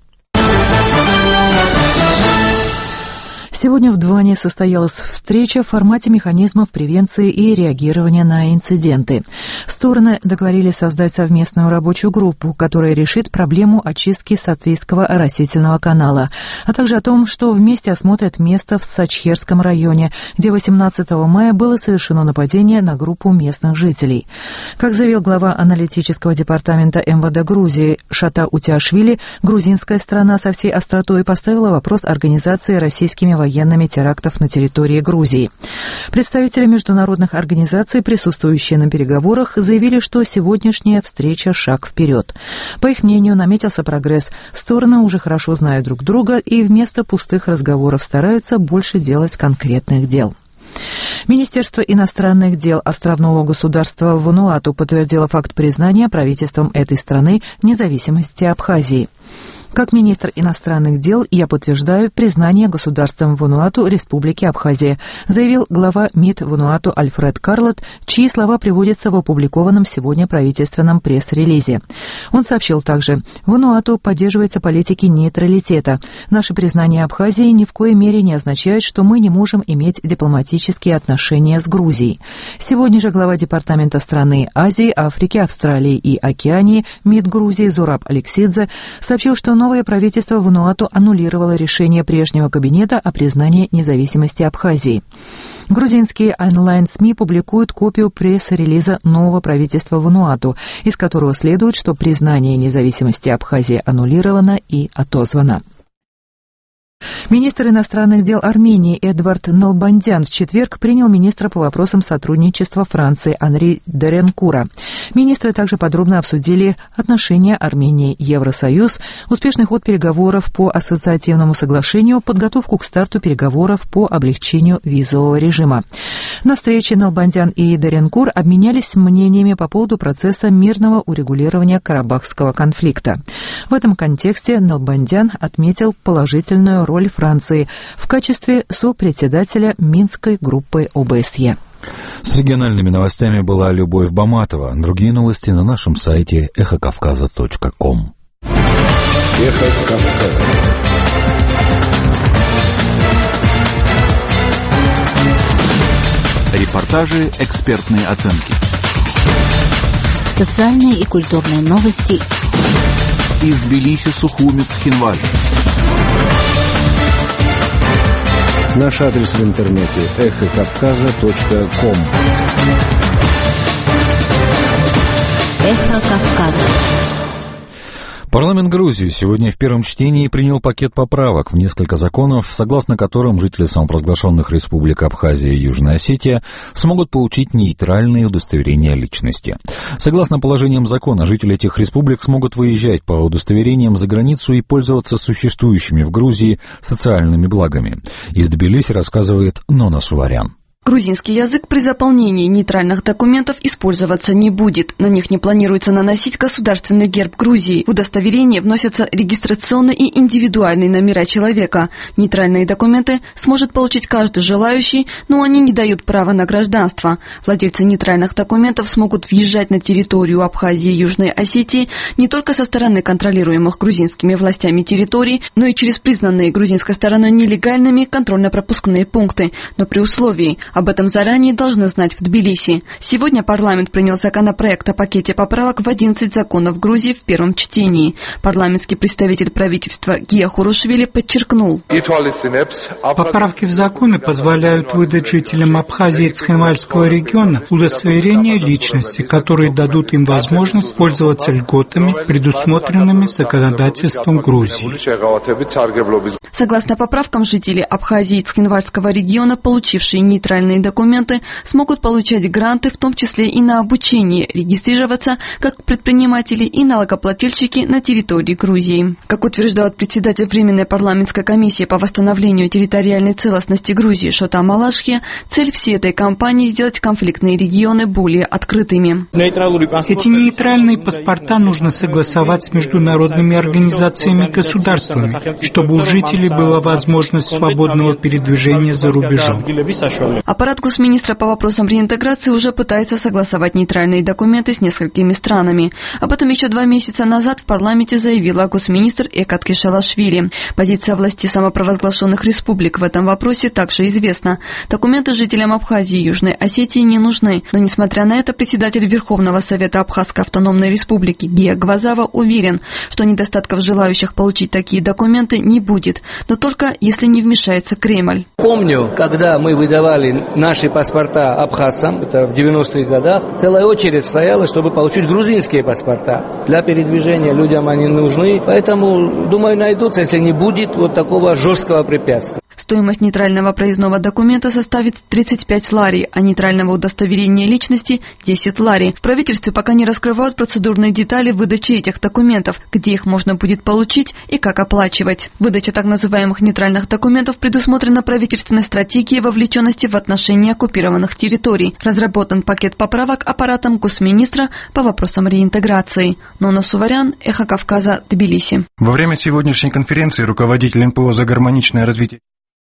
Сегодня в Дване состоялась встреча в формате механизмов превенции и реагирования на инциденты. Стороны договорились создать совместную рабочую группу, которая решит проблему очистки Сатвийского оросительного канала, а также о том, что вместе осмотрят место в Сачхерском районе, где восемнадцатого мая было совершено нападение на группу местных жителей. Как заявил глава аналитического департамента эм вэ дэ Грузии Шата Утиашвили, грузинская сторона со всей остротой поставила вопрос организации российскими военными военными терактов на территории Грузии. Представители международных организаций, присутствующие на переговорах, заявили, что сегодняшняя встреча – шаг вперед. По их мнению, наметился прогресс. Стороны уже хорошо знают друг друга и вместо пустых разговоров стараются больше делать конкретных дел. Министерство иностранных дел островного государства Вануату подтвердило факт признания правительством этой страны независимости Абхазии. Как министр иностранных дел я подтверждаю признание государством Вануату Республики Абхазия, заявил глава МИД Вануату Альфред Карлот, чьи слова приводятся в опубликованном сегодня правительственном пресс-релизе. Он сообщил также: Вануату поддерживается политикой нейтралитета. Наше признание Абхазии ни в коей мере не означает, что мы не можем иметь дипломатические отношения с Грузией. Сегодня же глава департамента страны Азии, Африки, Австралии и Океании МИД Грузии Зураб Алексидзе сообщил, что новое правительство Вануату аннулировало решение прежнего кабинета о признании независимости Абхазии. Грузинские онлайн-СМИ публикуют копию пресс-релиза нового правительства Вануату, из которого следует, что признание независимости Абхазии аннулировано и отозвано. Министр иностранных дел Армении Эдвард Налбандян в четверг принял министра по вопросам сотрудничества Франции Анри Деренкура. Министры также подробно обсудили отношения Армении-Евросоюз, успешный ход переговоров по ассоциативному соглашению, подготовку к старту переговоров по облегчению визового режима. На встрече Налбандян и Деренкур обменялись мнениями по поводу процесса мирного урегулирования Карабахского конфликта. В этом контексте Налбандян отметил положительную роль Франции в качестве сопредседателя Минской группы о бэ эс е. С региональными новостями была Любовь Баматова. Другие новости на нашем сайте эхо кавказа точка ком. Эхо Кавказа. Репортажи, экспертные оценки. Социальные и культурные новости. Из Тбилиси, Сухуми, Цхинвале. Наш адрес в интернете эхо кавказа точка ком. Эхо Кавказа. Парламент Грузии сегодня в первом чтении принял пакет поправок в несколько законов, согласно которым жители самопровозглашенных республик Абхазия и Южная Осетия смогут получить нейтральные удостоверения личности. Согласно положениям закона, жители этих республик смогут выезжать по удостоверениям за границу и пользоваться существующими в Грузии социальными благами. Из Тбилиси рассказывает Нона Суварян. Грузинский язык при заполнении нейтральных документов использоваться не будет. На них не планируется наносить государственный герб Грузии. В удостоверение вносятся регистрационные и индивидуальные номера человека. Нейтральные документы сможет получить каждый желающий, но они не дают права на гражданство. Владельцы нейтральных документов смогут въезжать на территорию Абхазии и Южной Осетии не только со стороны контролируемых грузинскими властями территорий, но и через признанные грузинской стороной нелегальными контрольно-пропускные пункты, но при условии. Об этом заранее должны знать в Тбилиси. Сегодня парламент принял законопроект о пакете поправок в одиннадцать законов Грузии в первом чтении. Парламентский представитель правительства Гия Хурушвили подчеркнул. Поправки в законы позволяют выдать жителям Абхазии и Цхинвальского региона удостоверения личности, которые дадут им возможность пользоваться льготами, предусмотренными законодательством Грузии. Согласно поправкам, жители Абхазии и Цхинвальского региона, получившие нейтральные документы, смогут получать гранты, в том числе и на обучение, регистрироваться как предприниматели и налогоплательщики на территории Грузии. Как утверждает председатель Временной парламентской комиссии по восстановлению территориальной целостности Грузии Шота Малашхи, цель всей этой кампании – сделать конфликтные регионы более открытыми. Эти нейтральные паспорта нужно согласовать с международными организациями и государствами, чтобы у жителей была возможность свободного передвижения за рубежом. Аппарат госминистра по вопросам реинтеграции уже пытается согласовать нейтральные документы с несколькими странами. Об этом еще два месяца назад в парламенте заявила госминистр Экат Кешалашвили. Позиция власти самопровозглашенных республик в этом вопросе также известна. Документы жителям Абхазии и Южной Осетии не нужны. Но, несмотря на это, председатель Верховного Совета Абхазской автономной республики Гия Гвазава уверен, что недостатков желающих получить такие документы не будет. Но только если не вмешается Кремль. Помню, когда мы выдавали наши паспорта абхазцам, это в девяностых годах, целая очередь стояла, чтобы получить грузинские паспорта. Для передвижения людям они нужны, поэтому, думаю, найдутся, если не будет вот такого жесткого препятствия. Стоимость нейтрального проездного документа составит тридцать пять лари, а нейтрального удостоверения личности – десять лари. В правительстве пока не раскрывают процедурные детали выдачи этих документов, где их можно будет получить и как оплачивать. Выдача так называемых нейтральных документов предусмотрена правительственной стратегией вовлеченности в отношении оккупированных территорий. Разработан пакет поправок аппаратом госминистра по вопросам реинтеграции. Нона Суварян, Эхо Кавказа, Тбилиси. Во время сегодняшней конференции руководитель эн пэ о за гармоничное развитие.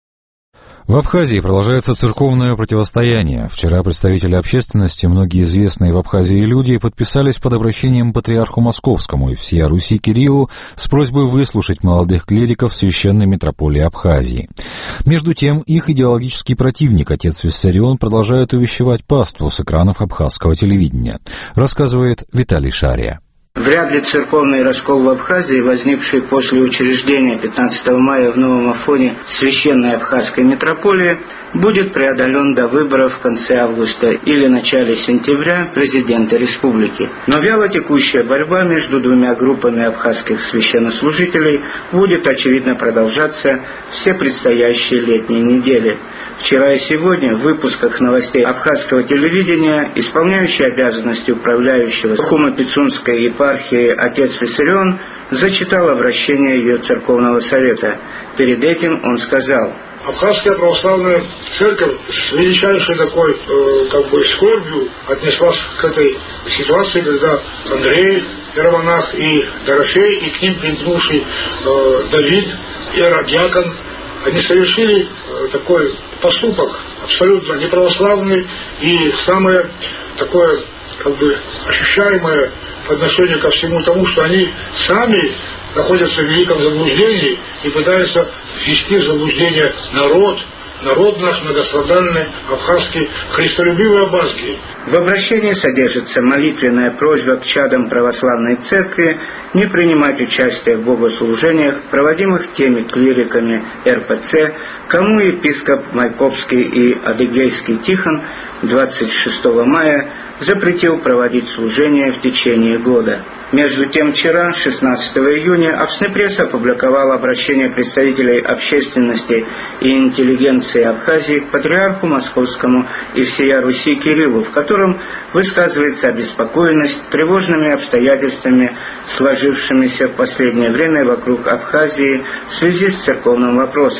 В Абхазии продолжается церковное противостояние. Вчера представители общественности, многие известные в Абхазии люди, подписались под обращением к патриарху Московскому и всея Руси Кириллу с просьбой выслушать молодых клириков священной митрополии Абхазии. Между тем, их идеологический противник, отец Виссарион, продолжает увещевать паству с экранов абхазского телевидения, рассказывает Виталий Шария. Вряд ли церковный раскол в Абхазии, возникший после учреждения пятнадцатого мая в Новом Афоне Священной Абхазской митрополии, будет преодолен до выборов в конце августа или начале сентября президента республики. Но вялотекущая борьба между двумя группами абхазских священнослужителей будет, очевидно, продолжаться все предстоящие летние недели. Вчера и сегодня в выпусках новостей абхазского телевидения исполняющий обязанности управляющего Сухумо-Пицунской епархии отец Виссарион зачитал обращение ее церковного совета. Перед этим он сказал: Абхазская православная церковь с величайшей такой, э, как бы, скорбью отнеслась к этой ситуации, когда Андрей, иеромонах, и Дорошей, и к ним примкнувший э, Давид, иеродьякон, они совершили э, такой поступок абсолютно неправославный и самое такое, как бы, ощущаемое по отношению ко всему тому, что они сами находятся в великом заблуждении и пытаются ввести в заблуждение народ, народ наш многострадальный, абхазский, христолюбивый абхазский. В обращении содержится молитвенная просьба к чадам православной церкви не принимать участие в богослужениях, проводимых теми клириками эр пэ цэ, кому епископ Майкопский и Адыгейский Тихон двадцать шестого мая запретил проводить служения в течение года. Между тем, вчера, шестнадцатого июня, Авснепресс опубликовал обращение представителей общественности и интеллигенции Абхазии к патриарху Московскому и всея Руси Кириллу, в котором высказывается обеспокоенность тревожными обстоятельствами, сложившимися в последнее время вокруг Абхазии в связи с церковным вопросом.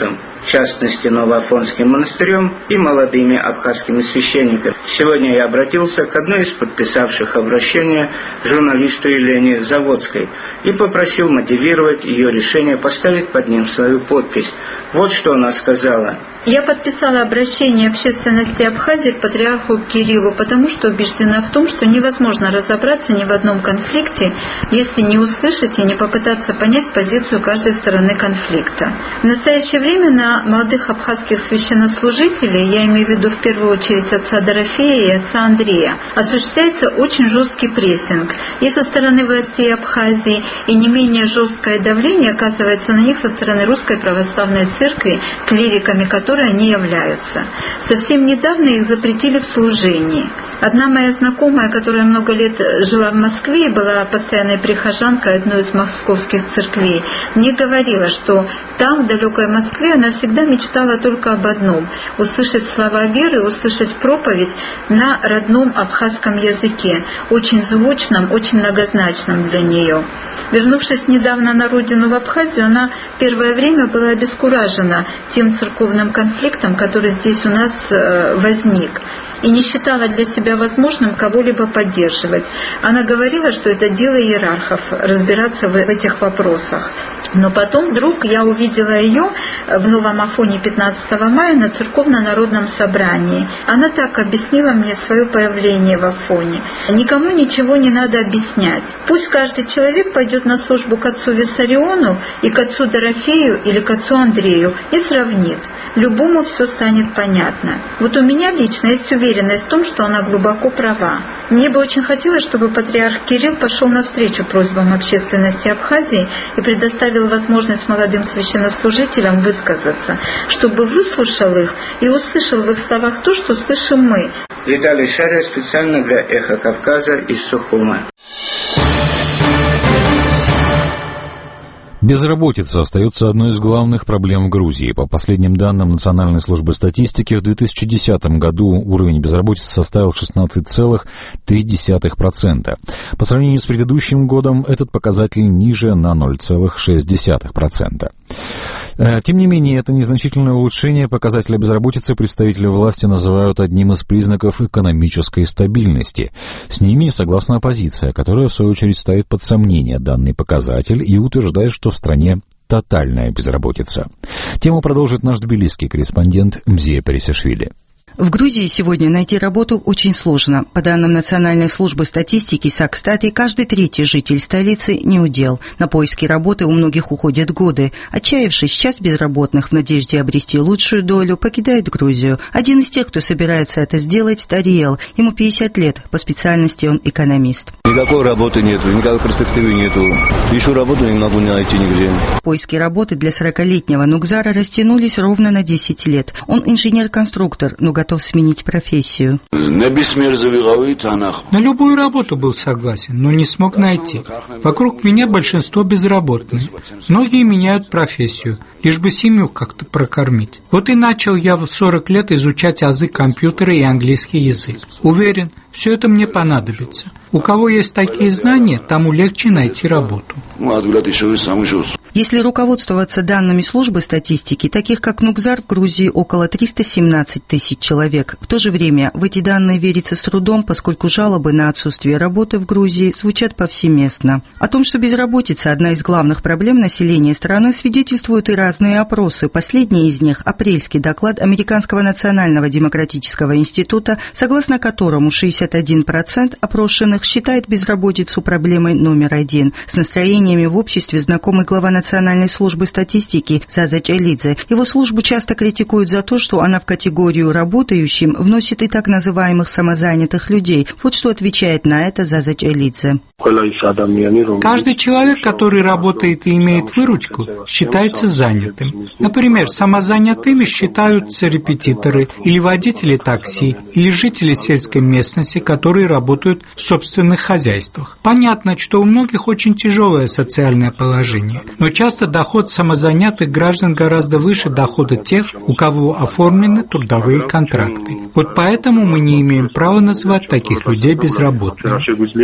в частности Новоафонским монастырем и молодыми абхазскими священниками. Сегодня я обратился к одной из подписавших обращение, журналисту Елене Заводской, и попросил мотивировать ее решение поставить под ним свою подпись. Вот что она сказала. Я подписала обращение общественности Абхазии к патриарху Кириллу, потому что убеждена в том, что невозможно разобраться ни в одном конфликте, если не услышать и не попытаться понять позицию каждой стороны конфликта. В настоящее время на молодых абхазских священнослужителей, я имею в виду в первую очередь отца Дорофея и отца Андрея, осуществляется очень жесткий прессинг и со стороны властей Абхазии, и не менее жесткое давление оказывается на них со стороны Русской Православной Церкви, клириками которой они являются. Совсем недавно их запретили в служении. Одна моя знакомая, которая много лет жила в Москве и была постоянной прихожанкой одной из московских церквей, мне говорила, что там, в далекой Москве, она всегда мечтала только об одном – услышать слова веры, услышать проповедь на родном абхазском языке, очень звучном, очень многозначном для нее. Вернувшись недавно на родину в Абхазию, она первое время была обескуражена тем церковным конфликтом, который здесь у нас возник, и не считала для себя возможным кого-либо поддерживать. Она говорила, что это дело иерархов разбираться в этих вопросах. Но потом вдруг я увидела ее в Новом Афоне пятнадцатого мая на церковно-народном собрании. Она так объяснила мне свое появление в Афоне. Никому ничего не надо объяснять. Пусть каждый человек пойдет на службу к отцу Виссариону и к отцу Дорофею или к отцу Андрею и сравнит. Любому все станет понятно. Вот у меня лично есть уверенность в том, что она глубоко права. Мне бы очень хотелось, чтобы патриарх Кирилл пошел навстречу просьбам общественности Абхазии и предоставил возможность молодым священнослужителям высказаться, чтобы выслушал их и услышал в их словах то, что слышим мы. Виталий Шария специально для «Эхо Кавказа» из Сухума. Безработица остается одной из главных проблем в Грузии. По последним данным Национальной службы статистики, в две тысячи десятом году уровень безработицы составил шестнадцать целых три десятых процента. По сравнению с предыдущим годом этот показатель ниже на ноль целых шесть десятых процента. Тем не менее, это незначительное улучшение показателя безработицы представители власти называют одним из признаков экономической стабильности. С ними согласна оппозиция, которая, в свою очередь, ставит под сомнение данный показатель и утверждает, что в стране тотальная безработица. Тему продолжит наш тбилисский корреспондент Мзия Пересишвили. В Грузии сегодня найти работу очень сложно. По данным Национальной службы статистики Сакстаты, каждый третий житель столицы не удел. На поиски работы у многих уходят годы. Отчаявшись, часть безработных в надежде обрести лучшую долю покидает Грузию. Один из тех, кто собирается это сделать, Тариел. Ему пятьдесят лет. По специальности он экономист. Никакой работы нету, никакой перспективы нету. Ищу работу, не могу найти нигде. Поиски работы для сорокалетнего Нугзара растянулись ровно на десять лет. Он инженер-конструктор, но готов сменить профессию. На любую работу был согласен, но не смог найти. Вокруг меня большинство безработных. Многие меняют профессию, лишь бы семью как-то прокормить. Вот и начал я в сорок лет изучать азы компьютера и английский язык. Уверен, все это мне понадобится. У кого есть такие знания, тому легче найти работу. Если руководствоваться данными службы статистики, таких как Нугзар в Грузии около триста семнадцать тысяч человек. В то же время в эти данные верится с трудом, поскольку жалобы на отсутствие работы в Грузии звучат повсеместно. О том, что безработица – одна из главных проблем населения страны, свидетельствуют и разные опросы. Последний из них – апрельский доклад Американского национального демократического института, согласно которому шестьдесят один процент опрошенных считает безработицу проблемой номер один. С настроениями в обществе знакомый глава Национальной службы статистики Зазач Элидзе. Его службу часто критикуют за то, что она в категорию работающим вносит и так называемых самозанятых людей. Вот что отвечает на это Зазач Элидзе. Каждый человек, который работает и имеет выручку, считается занятым. Например, самозанятыми считаются репетиторы или водители такси, или жители сельской местности, профессий, которые работают в собственных хозяйствах. Понятно, что у многих очень тяжелое социальное положение, но часто доход самозанятых граждан гораздо выше дохода тех, у кого оформлены трудовые контракты. Вот поэтому мы не имеем права называть таких людей безработными.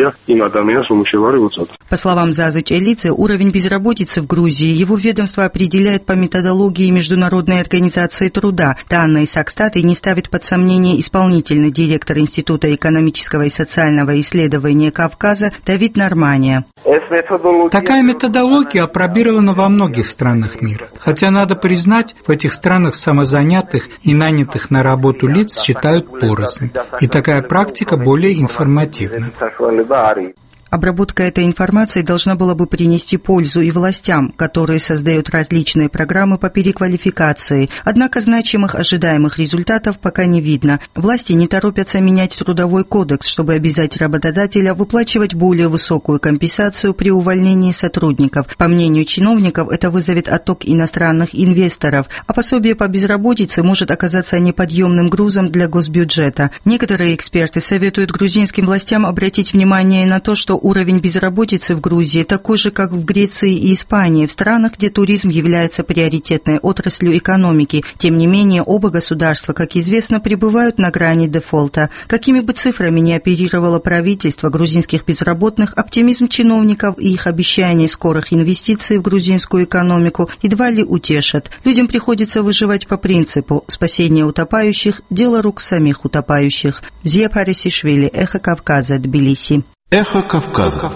По словам Зазы Челидзе, уровень безработицы в Грузии его ведомство определяет по методологии Международной организации труда. Данные Сакстата не ставит под сомнение исполнительный директор Института экономического и социального исследования Кавказа Давид Нормания. Такая методология апробирована во многих странах мира. Хотя, надо признать, в этих странах самозанятых и нанятых на работу лиц считают порознь. И такая практика более информативна. Обработка этой информации должна была бы принести пользу и властям, которые создают различные программы по переквалификации. Однако значимых ожидаемых результатов пока не видно. Власти не торопятся менять трудовой кодекс, чтобы обязать работодателя выплачивать более высокую компенсацию при увольнении сотрудников. По мнению чиновников, это вызовет отток иностранных инвесторов, а пособие по безработице может оказаться неподъемным грузом для госбюджета. Некоторые эксперты советуют грузинским властям обратить внимание на то, что уровень безработицы в Грузии такой же, как в Греции и Испании, в странах, где туризм является приоритетной отраслью экономики. Тем не менее, оба государства, как известно, пребывают на грани дефолта. Какими бы цифрами ни оперировало правительство грузинских безработных, оптимизм чиновников и их обещания скорых инвестиций в грузинскую экономику едва ли утешат. Людям приходится выживать по принципу «спасение утопающих – дело рук самих утопающих». Зия Парисишвили, Эхо Кавказа, Тбилиси. Эхо Кавказа.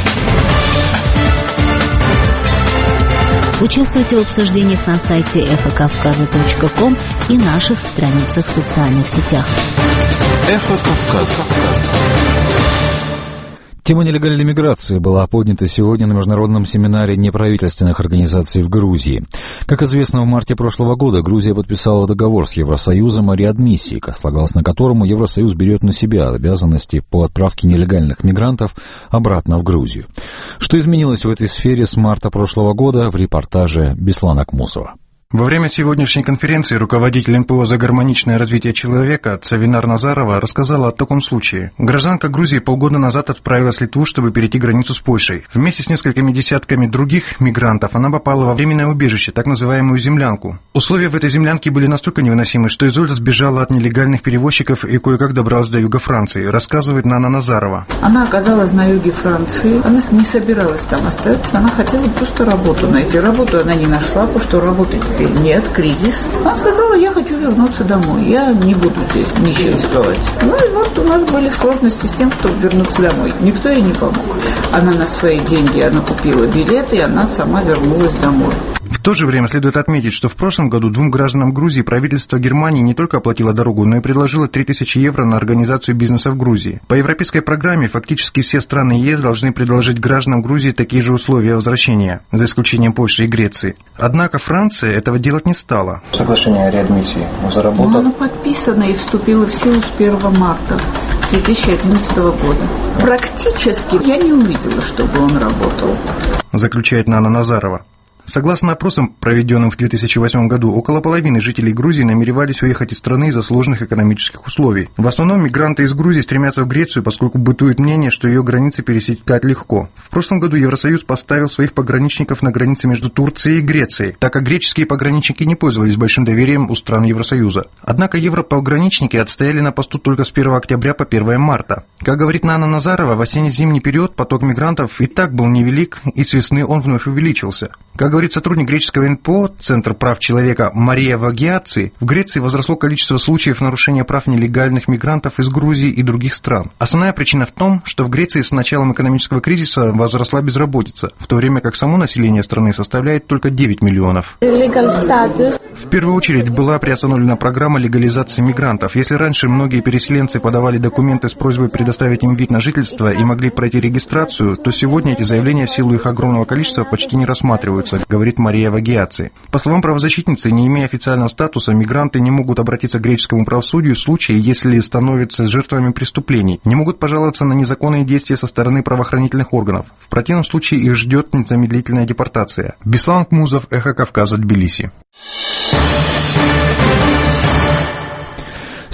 Участвуйте в обсуждениях на сайте эхо кавказа точка ком и наших страницах в социальных сетях. Эхо Кавказа. Тема нелегальной миграции была поднята сегодня на международном семинаре неправительственных организаций в Грузии. Как известно, в марте прошлого года Грузия подписала договор с Евросоюзом о реадмиссии, согласно которому Евросоюз берет на себя обязанности по отправке нелегальных мигрантов обратно в Грузию. Что изменилось в этой сфере с марта прошлого года, в репортаже Беслана Акмусова. Во время сегодняшней конференции руководитель эн пэ о за гармоничное развитие человека Цавинар Назарова рассказала о таком случае. Гражданка Грузии полгода назад отправилась в Литву, чтобы перейти границу с Польшей. Вместе с несколькими десятками других мигрантов она попала во временное убежище, так называемую землянку. Условия в этой землянке были настолько невыносимы, что Изольда сбежала от нелегальных перевозчиков и кое-как добралась до юга Франции, рассказывает Нана Назарова. Она оказалась на юге Франции, она не собиралась там остаться, она хотела просто работу найти. Работу она не нашла, потому что работать нет, кризис. Она сказала, я хочу вернуться домой, я не буду здесь нищенствовать. Ну и вот у нас были сложности с тем, чтобы вернуться домой. Никто ей не помог. Она на свои деньги, она купила билеты, и она сама вернулась домой. В то же время следует отметить, что в прошлом году двум гражданам Грузии правительство Германии не только оплатило дорогу, но и предложило три тысячи евро на организацию бизнеса в Грузии. По европейской программе фактически все страны ЕС должны предложить гражданам Грузии такие же условия возвращения, за исключением Польши и Греции. Однако Франция этого делать не стала. Соглашение о реадмиссии заработало? Ну, оно подписано и вступило в силу с первого марта две тысячи одиннадцатого года. Практически я не увидела, чтобы он работал. Заключает Нана Назарова. Согласно опросам, проведенным в две тысячи восьмом году, около половины жителей Грузии намеревались уехать из страны из-за сложных экономических условий. В основном мигранты из Грузии стремятся в Грецию, поскольку бытует мнение, что ее границы пересекать легко. В прошлом году Евросоюз поставил своих пограничников на границе между Турцией и Грецией, так как греческие пограничники не пользовались большим доверием у стран Евросоюза. Однако европограничники отстояли на посту только с первого октября по первое марта. Как говорит Нана Назарова, в осенне-зимний период поток мигрантов и так был невелик, и с весны он вновь увеличился. Как говорит сотрудник греческого эн пэ о, Центр прав человека Мария Вагиаци, в Греции возросло количество случаев нарушения прав нелегальных мигрантов из Грузии и других стран. Основная причина в том, что в Греции с началом экономического кризиса возросла безработица, в то время как само население страны составляет только девять миллионов. В первую очередь была приостановлена программа легализации мигрантов. Если раньше многие переселенцы подавали документы с просьбой предоставить им вид на жительство и могли пройти регистрацию, то сегодня эти заявления в силу их огромного количества почти не рассматриваются, говорит Мария Вагиаци. По словам правозащитницы, не имея официального статуса, мигранты не могут обратиться к греческому правосудию в случае, если становятся жертвами преступлений, не могут пожаловаться на незаконные действия со стороны правоохранительных органов. В противном случае их ждет незамедлительная депортация. Беслан Акмусов, Эхо Кавказа, Тбилиси.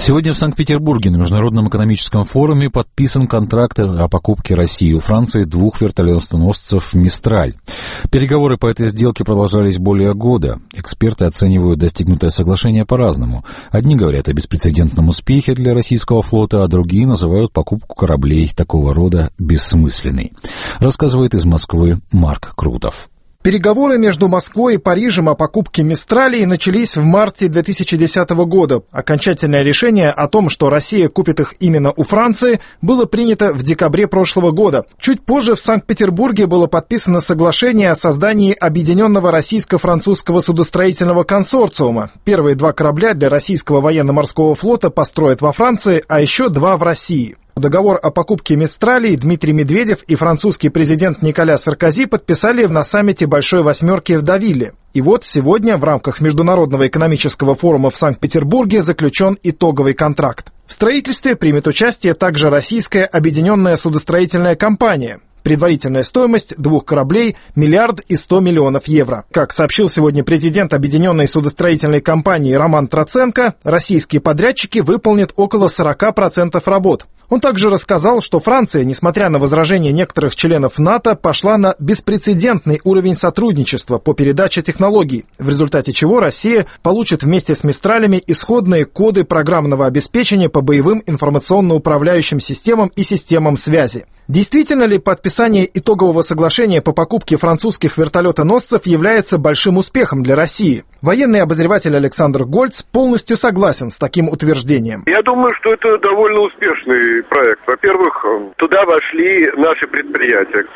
Сегодня в Санкт-Петербурге на Международном экономическом форуме подписан контракт о покупке России у Франции двух вертолетоносцев «Мистраль». Переговоры по этой сделке продолжались более года. Эксперты оценивают достигнутое соглашение по-разному. Одни говорят о беспрецедентном успехе для российского флота, а другие называют покупку кораблей такого рода бессмысленной. Рассказывает из Москвы Марк Крутов. Переговоры между Москвой и Парижем о покупке «Мистралей» начались в марте две тысячи десятого года. Окончательное решение о том, что Россия купит их именно у Франции, было принято в декабре прошлого года. Чуть позже в Санкт-Петербурге было подписано соглашение о создании Объединенного российско-французского судостроительного консорциума. Первые два корабля для российского военно-морского флота построят во Франции, а еще два в России. Договор о покупке «Мистралей» Дмитрий Медведев и французский президент Николя Саркози подписали на саммите Большой Восьмерки в Девилле. И вот сегодня в рамках Международного экономического форума в Санкт-Петербурге заключен итоговый контракт. В строительстве примет участие также российская объединенная судостроительная компания. Предварительная стоимость двух кораблей – миллиард и сто миллионов евро. Как сообщил сегодня президент Объединенной судостроительной компании Роман Троценко, российские подрядчики выполнят около сорок процентов работ. Он также рассказал, что Франция, несмотря на возражения некоторых членов НАТО, пошла на беспрецедентный уровень сотрудничества по передаче технологий, в результате чего Россия получит вместе с «Мистралями» исходные коды программного обеспечения по боевым информационно-управляющим системам и системам связи. Действительно ли подписание итогового соглашения по покупке французских вертолетоносцев является большим успехом для России? Военный обозреватель Александр Гольц полностью согласен с таким утверждением. Я думаю, что это довольно успешный проект. Во-первых, туда вошли наши предприятия.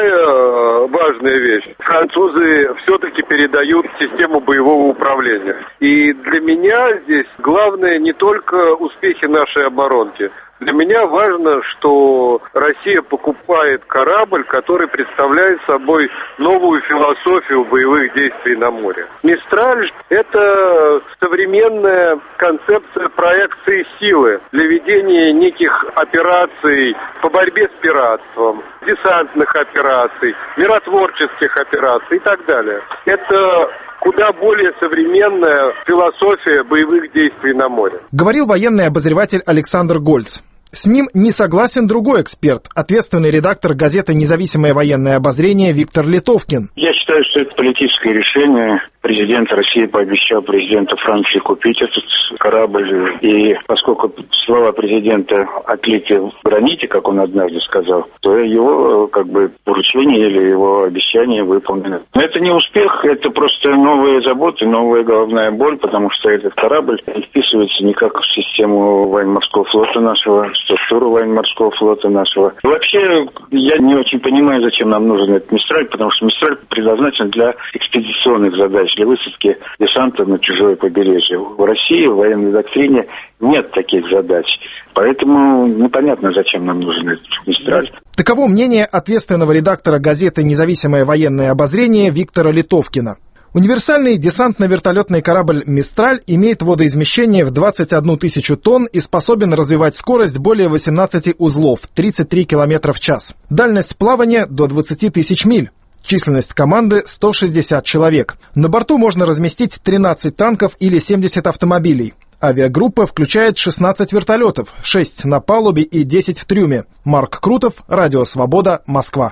Вторая важная вещь. Французы все-таки передают систему боевого управления. И для меня здесь главное не только успехи нашей оборонки. Для меня важно, что Россия покупает корабль, который представляет собой новую философию боевых действий на море. «Мистраль» — это современная концепция проекции силы для ведения неких операций по борьбе с пиратством, десантных операций, миротворческих операций и так далее. Это куда более современная философия боевых действий на море. Говорил военный обозреватель Александр Гольц. С ним не согласен другой эксперт, ответственный редактор газеты «Независимое военное обозрение» Виктор Литовкин. Я считаю, что это политическое решение. Президент России пообещал президенту Франции купить этот корабль. И поскольку слова президента отлиты в граните, как он однажды сказал, то его как бы поручение или его обещание выполнено. Но это не успех, это просто новые заботы, новая головная боль, потому что этот корабль не вписывается никак в систему военно-морского флота нашего, структуру военно-морского флота нашего. И вообще, я не очень понимаю, зачем нам нужен этот «Мистраль», потому что «Мистраль» предназначен для экспедиционных задач, для высадки десанта на чужое побережье. В России в военной доктрине нет таких задач. Поэтому непонятно, зачем нам нужен этот «Мистраль». Таково мнение ответственного редактора газеты «Независимое военное обозрение» Виктора Литовкина. Универсальный десантно-вертолетный корабль «Мистраль» имеет водоизмещение в двадцать одну тысячу тонн и способен развивать скорость более восемнадцати узлов, тридцать три километра в час. Дальность плавания до двадцати тысяч миль. Численность команды сто шестьдесят человек. На борту можно разместить тринадцать танков или семьдесят автомобилей. Авиагруппа включает шестнадцать вертолетов, шесть на палубе и десять в трюме. Марк Крутов, Радио Свобода, Москва.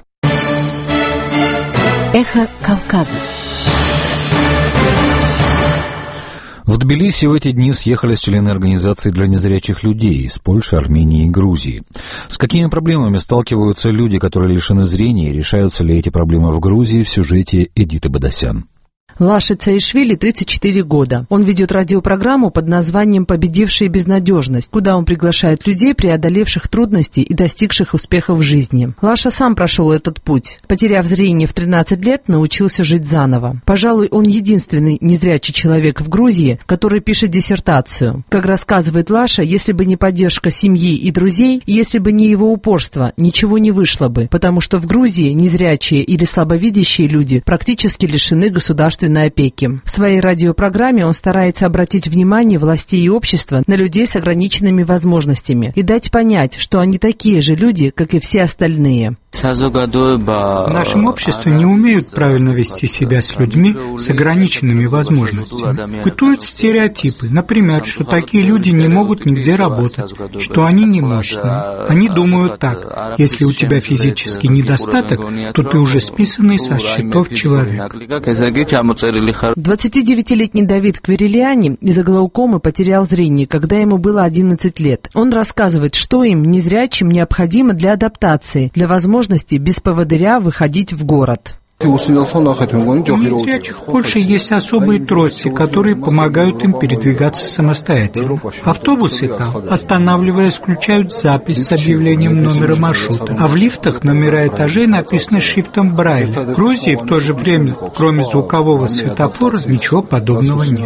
Эхо Кавказа. В Тбилиси в эти дни съехались члены организаций для незрячих людей из Польши, Армении и Грузии. С какими проблемами сталкиваются люди, которые лишены зрения, и решаются ли эти проблемы в Грузии, в сюжете Эдиты Бадасян. Лаше Цаишвили тридцать четыре года. Он ведет радиопрограмму под названием «Победившие безнадежность», куда он приглашает людей, преодолевших трудности и достигших успехов в жизни. Лаша сам прошел этот путь. Потеряв зрение в тринадцать лет, научился жить заново. Пожалуй, он единственный незрячий человек в Грузии, который пишет диссертацию. Как рассказывает Лаша, если бы не поддержка семьи и друзей, если бы не его упорство, ничего не вышло бы, потому что в Грузии незрячие или слабовидящие люди практически лишены государственного государственной опеки. В своей радиопрограмме он старается обратить внимание властей и общества на людей с ограниченными возможностями и дать понять, что они такие же люди, как и все остальные. В нашем обществе не умеют правильно вести себя с людьми с ограниченными возможностями. Бытуют стереотипы, например, что такие люди не могут нигде работать, что они немощные. Они думают так: если у тебя физический недостаток, то ты уже списанный со счетов человек. двадцатидевятилетний Давид Кверелиани из-за глаукомы потерял зрение, когда ему было одиннадцать лет. Он рассказывает, что им, незрячим, необходимо для адаптации, для возможности без поводыря выходить в город. У незрячих в Польше есть особые трости, которые помогают им передвигаться самостоятельно. Автобусы там, останавливаясь, включают запись с объявлением номера маршрута, а в лифтах номера этажей написаны шрифтом Брайля. В Грузии в то же время, кроме звукового светофора, ничего подобного нет.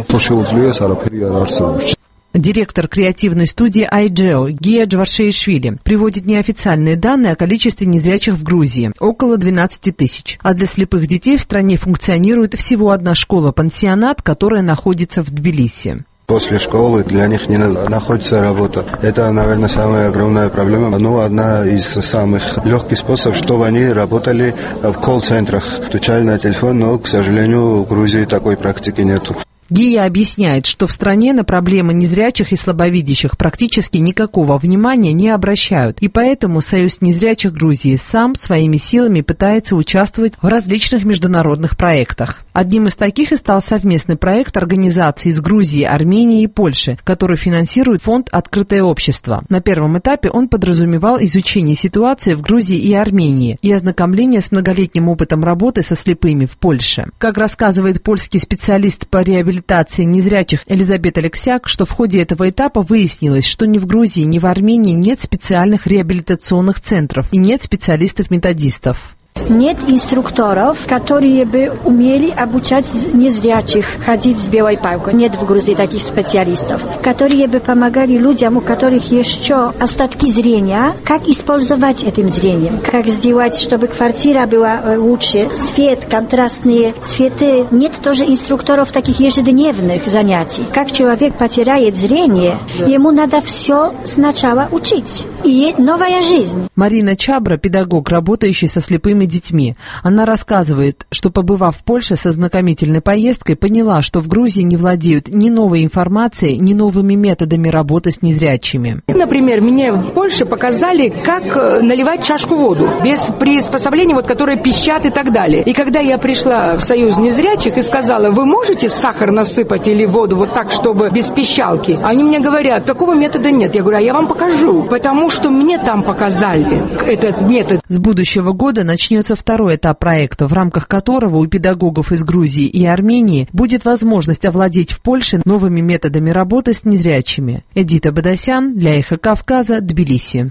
Директор креативной студии «Айджео» Гия Джваршеишвили приводит неофициальные данные о количестве незрячих в Грузии – около двенадцати тысяч. А для слепых детей в стране функционирует всего одна школа-пансионат, которая находится в Тбилиси. После школы для них не находится работа. Это, наверное, самая огромная проблема. Но одна из самых легких способов, чтобы они работали в колл-центрах. Стучали на телефон, но, к сожалению, в Грузии такой практики нету. Гия объясняет, что в стране на проблемы незрячих и слабовидящих практически никакого внимания не обращают, и поэтому Союз незрячих Грузии сам своими силами пытается участвовать в различных международных проектах. Одним из таких и стал совместный проект организаций из Грузии, Армении и Польши, который финансирует фонд «Открытое общество». На первом этапе он подразумевал изучение ситуации в Грузии и Армении и ознакомление с многолетним опытом работы со слепыми в Польше. Как рассказывает польский специалист по реабилитации незрячих Элизабет Алексяк, что в ходе этого этапа выяснилось, что ни в Грузии, ни в Армении нет специальных реабилитационных центров и нет специалистов-методистов. Нет инструкторов, которые бы умели обучать незрячих ходить с белой палкой. Нет в Грузии таких специалистов, которые бы помогали людям, у которых еще остатки зрения, как использовать этим зрением, как сделать, чтобы квартира была лучше, свет, контрастные цветы. Нет тоже инструкторов таких ежедневных занятий. Как человек потеряет зрение, ему надо все сначала учить. И новая жизнь. Марина Чабра, педагог, работающий со слепыми детьми. Она рассказывает, что, побывав в Польше со знакомительной поездкой, поняла, что в Грузии не владеют ни новой информацией, ни новыми методами работы с незрячими. Например, мне в Польше показали, как наливать чашку воду, без приспособлений, вот, которые пищат и так далее. И когда я пришла в Союз незрячих и сказала: вы можете сахар насыпать или воду вот так, чтобы без пищалки? Они мне говорят: такого метода нет. Я говорю: а я вам покажу, потому что мне там показали этот метод. С будущего года начнется второй этап проекта, в рамках которого у педагогов из Грузии и Армении будет возможность овладеть в Польше новыми методами работы с незрячими. Эдита Бадасян для «Эхо Кавказа», Тбилиси.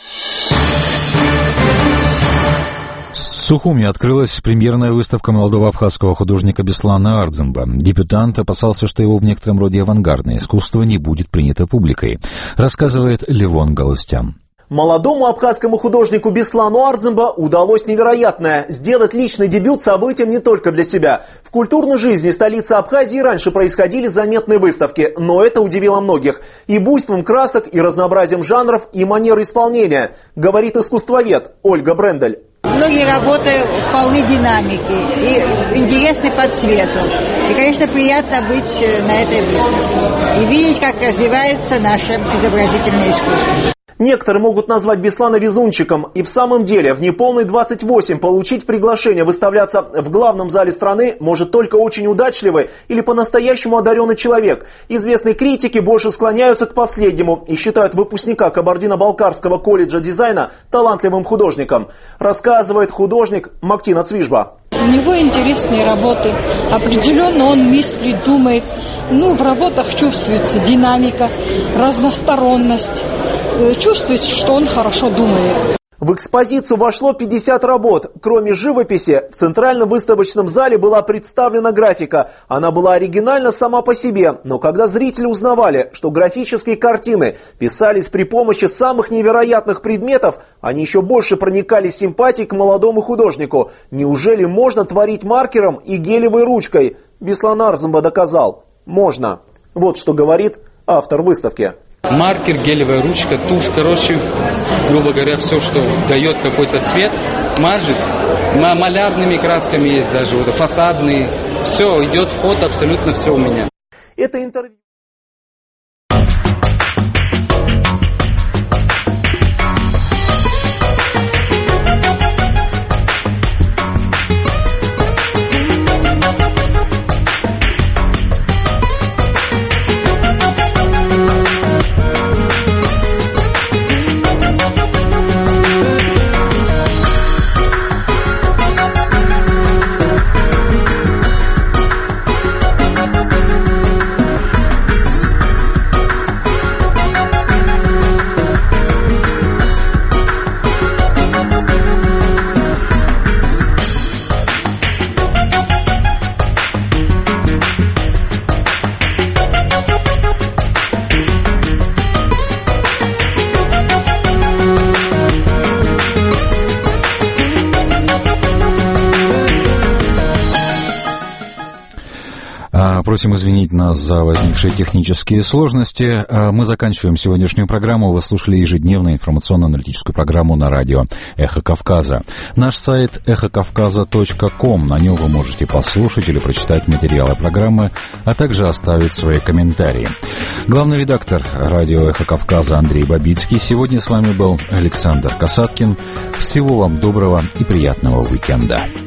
В Сухуми открылась премьерная выставка молодого абхазского художника Беслана Ардземба. Дебютант опасался, что его в некотором роде авангардное искусство не будет принято публикой, рассказывает Левон Галустян. Молодому абхазскому художнику Беслану Ардземба удалось невероятное – сделать личный дебют событием не только для себя. В культурной жизни столицы Абхазии раньше происходили заметные выставки, но это удивило многих. И буйством красок, и разнообразием жанров, и манерой исполнения, говорит искусствовед Ольга Брендель. Многие работы полны динамики и интересны по цвету. И, конечно, приятно быть на этой выставке и видеть, как развивается наше изобразительное искусство. Некоторые могут назвать Беслана везунчиком. И в самом деле, в неполные двадцать восемь получить приглашение выставляться в главном зале страны может только очень удачливый или по-настоящему одаренный человек. Известные критики больше склоняются к последнему и считают выпускника Кабардино-Балкарского колледжа дизайна талантливым художником. Рассказывает художник Мактина Цвижба. У него интересные работы. Определенно он мыслит, думает. Ну, в работах чувствуется динамика, разносторонность. Чувствуется, что он хорошо думает. В экспозицию вошло пятьдесят работ. Кроме живописи, в центральном выставочном зале была представлена графика. Она была оригинальна сама по себе, но когда зрители узнавали, что графические картины писались при помощи самых невероятных предметов, они еще больше проникали симпатией к молодому художнику. Неужели можно творить маркером и гелевой ручкой? Беслан Арзымба доказал – можно. Вот что говорит автор выставки. Маркер, гелевая ручка, тушь, короче, грубо говоря, все, что дает какой-то цвет, мажет. Малярными красками есть даже, вот, фасадные. Все, идет в ход, абсолютно все у меня. Это интервью. Просим извинить нас за возникшие технические сложности. Мы заканчиваем сегодняшнюю программу. Вы слушали ежедневную информационно-аналитическую программу на радио «Эхо Кавказа». Наш сайт эхо кавказа точка ком. На нем вы можете послушать или прочитать материалы программы, а также оставить свои комментарии. Главный редактор радио «Эхо Кавказа» Андрей Бабицкий. Сегодня с вами был Александр Касаткин. Всего вам доброго и приятного уикенда.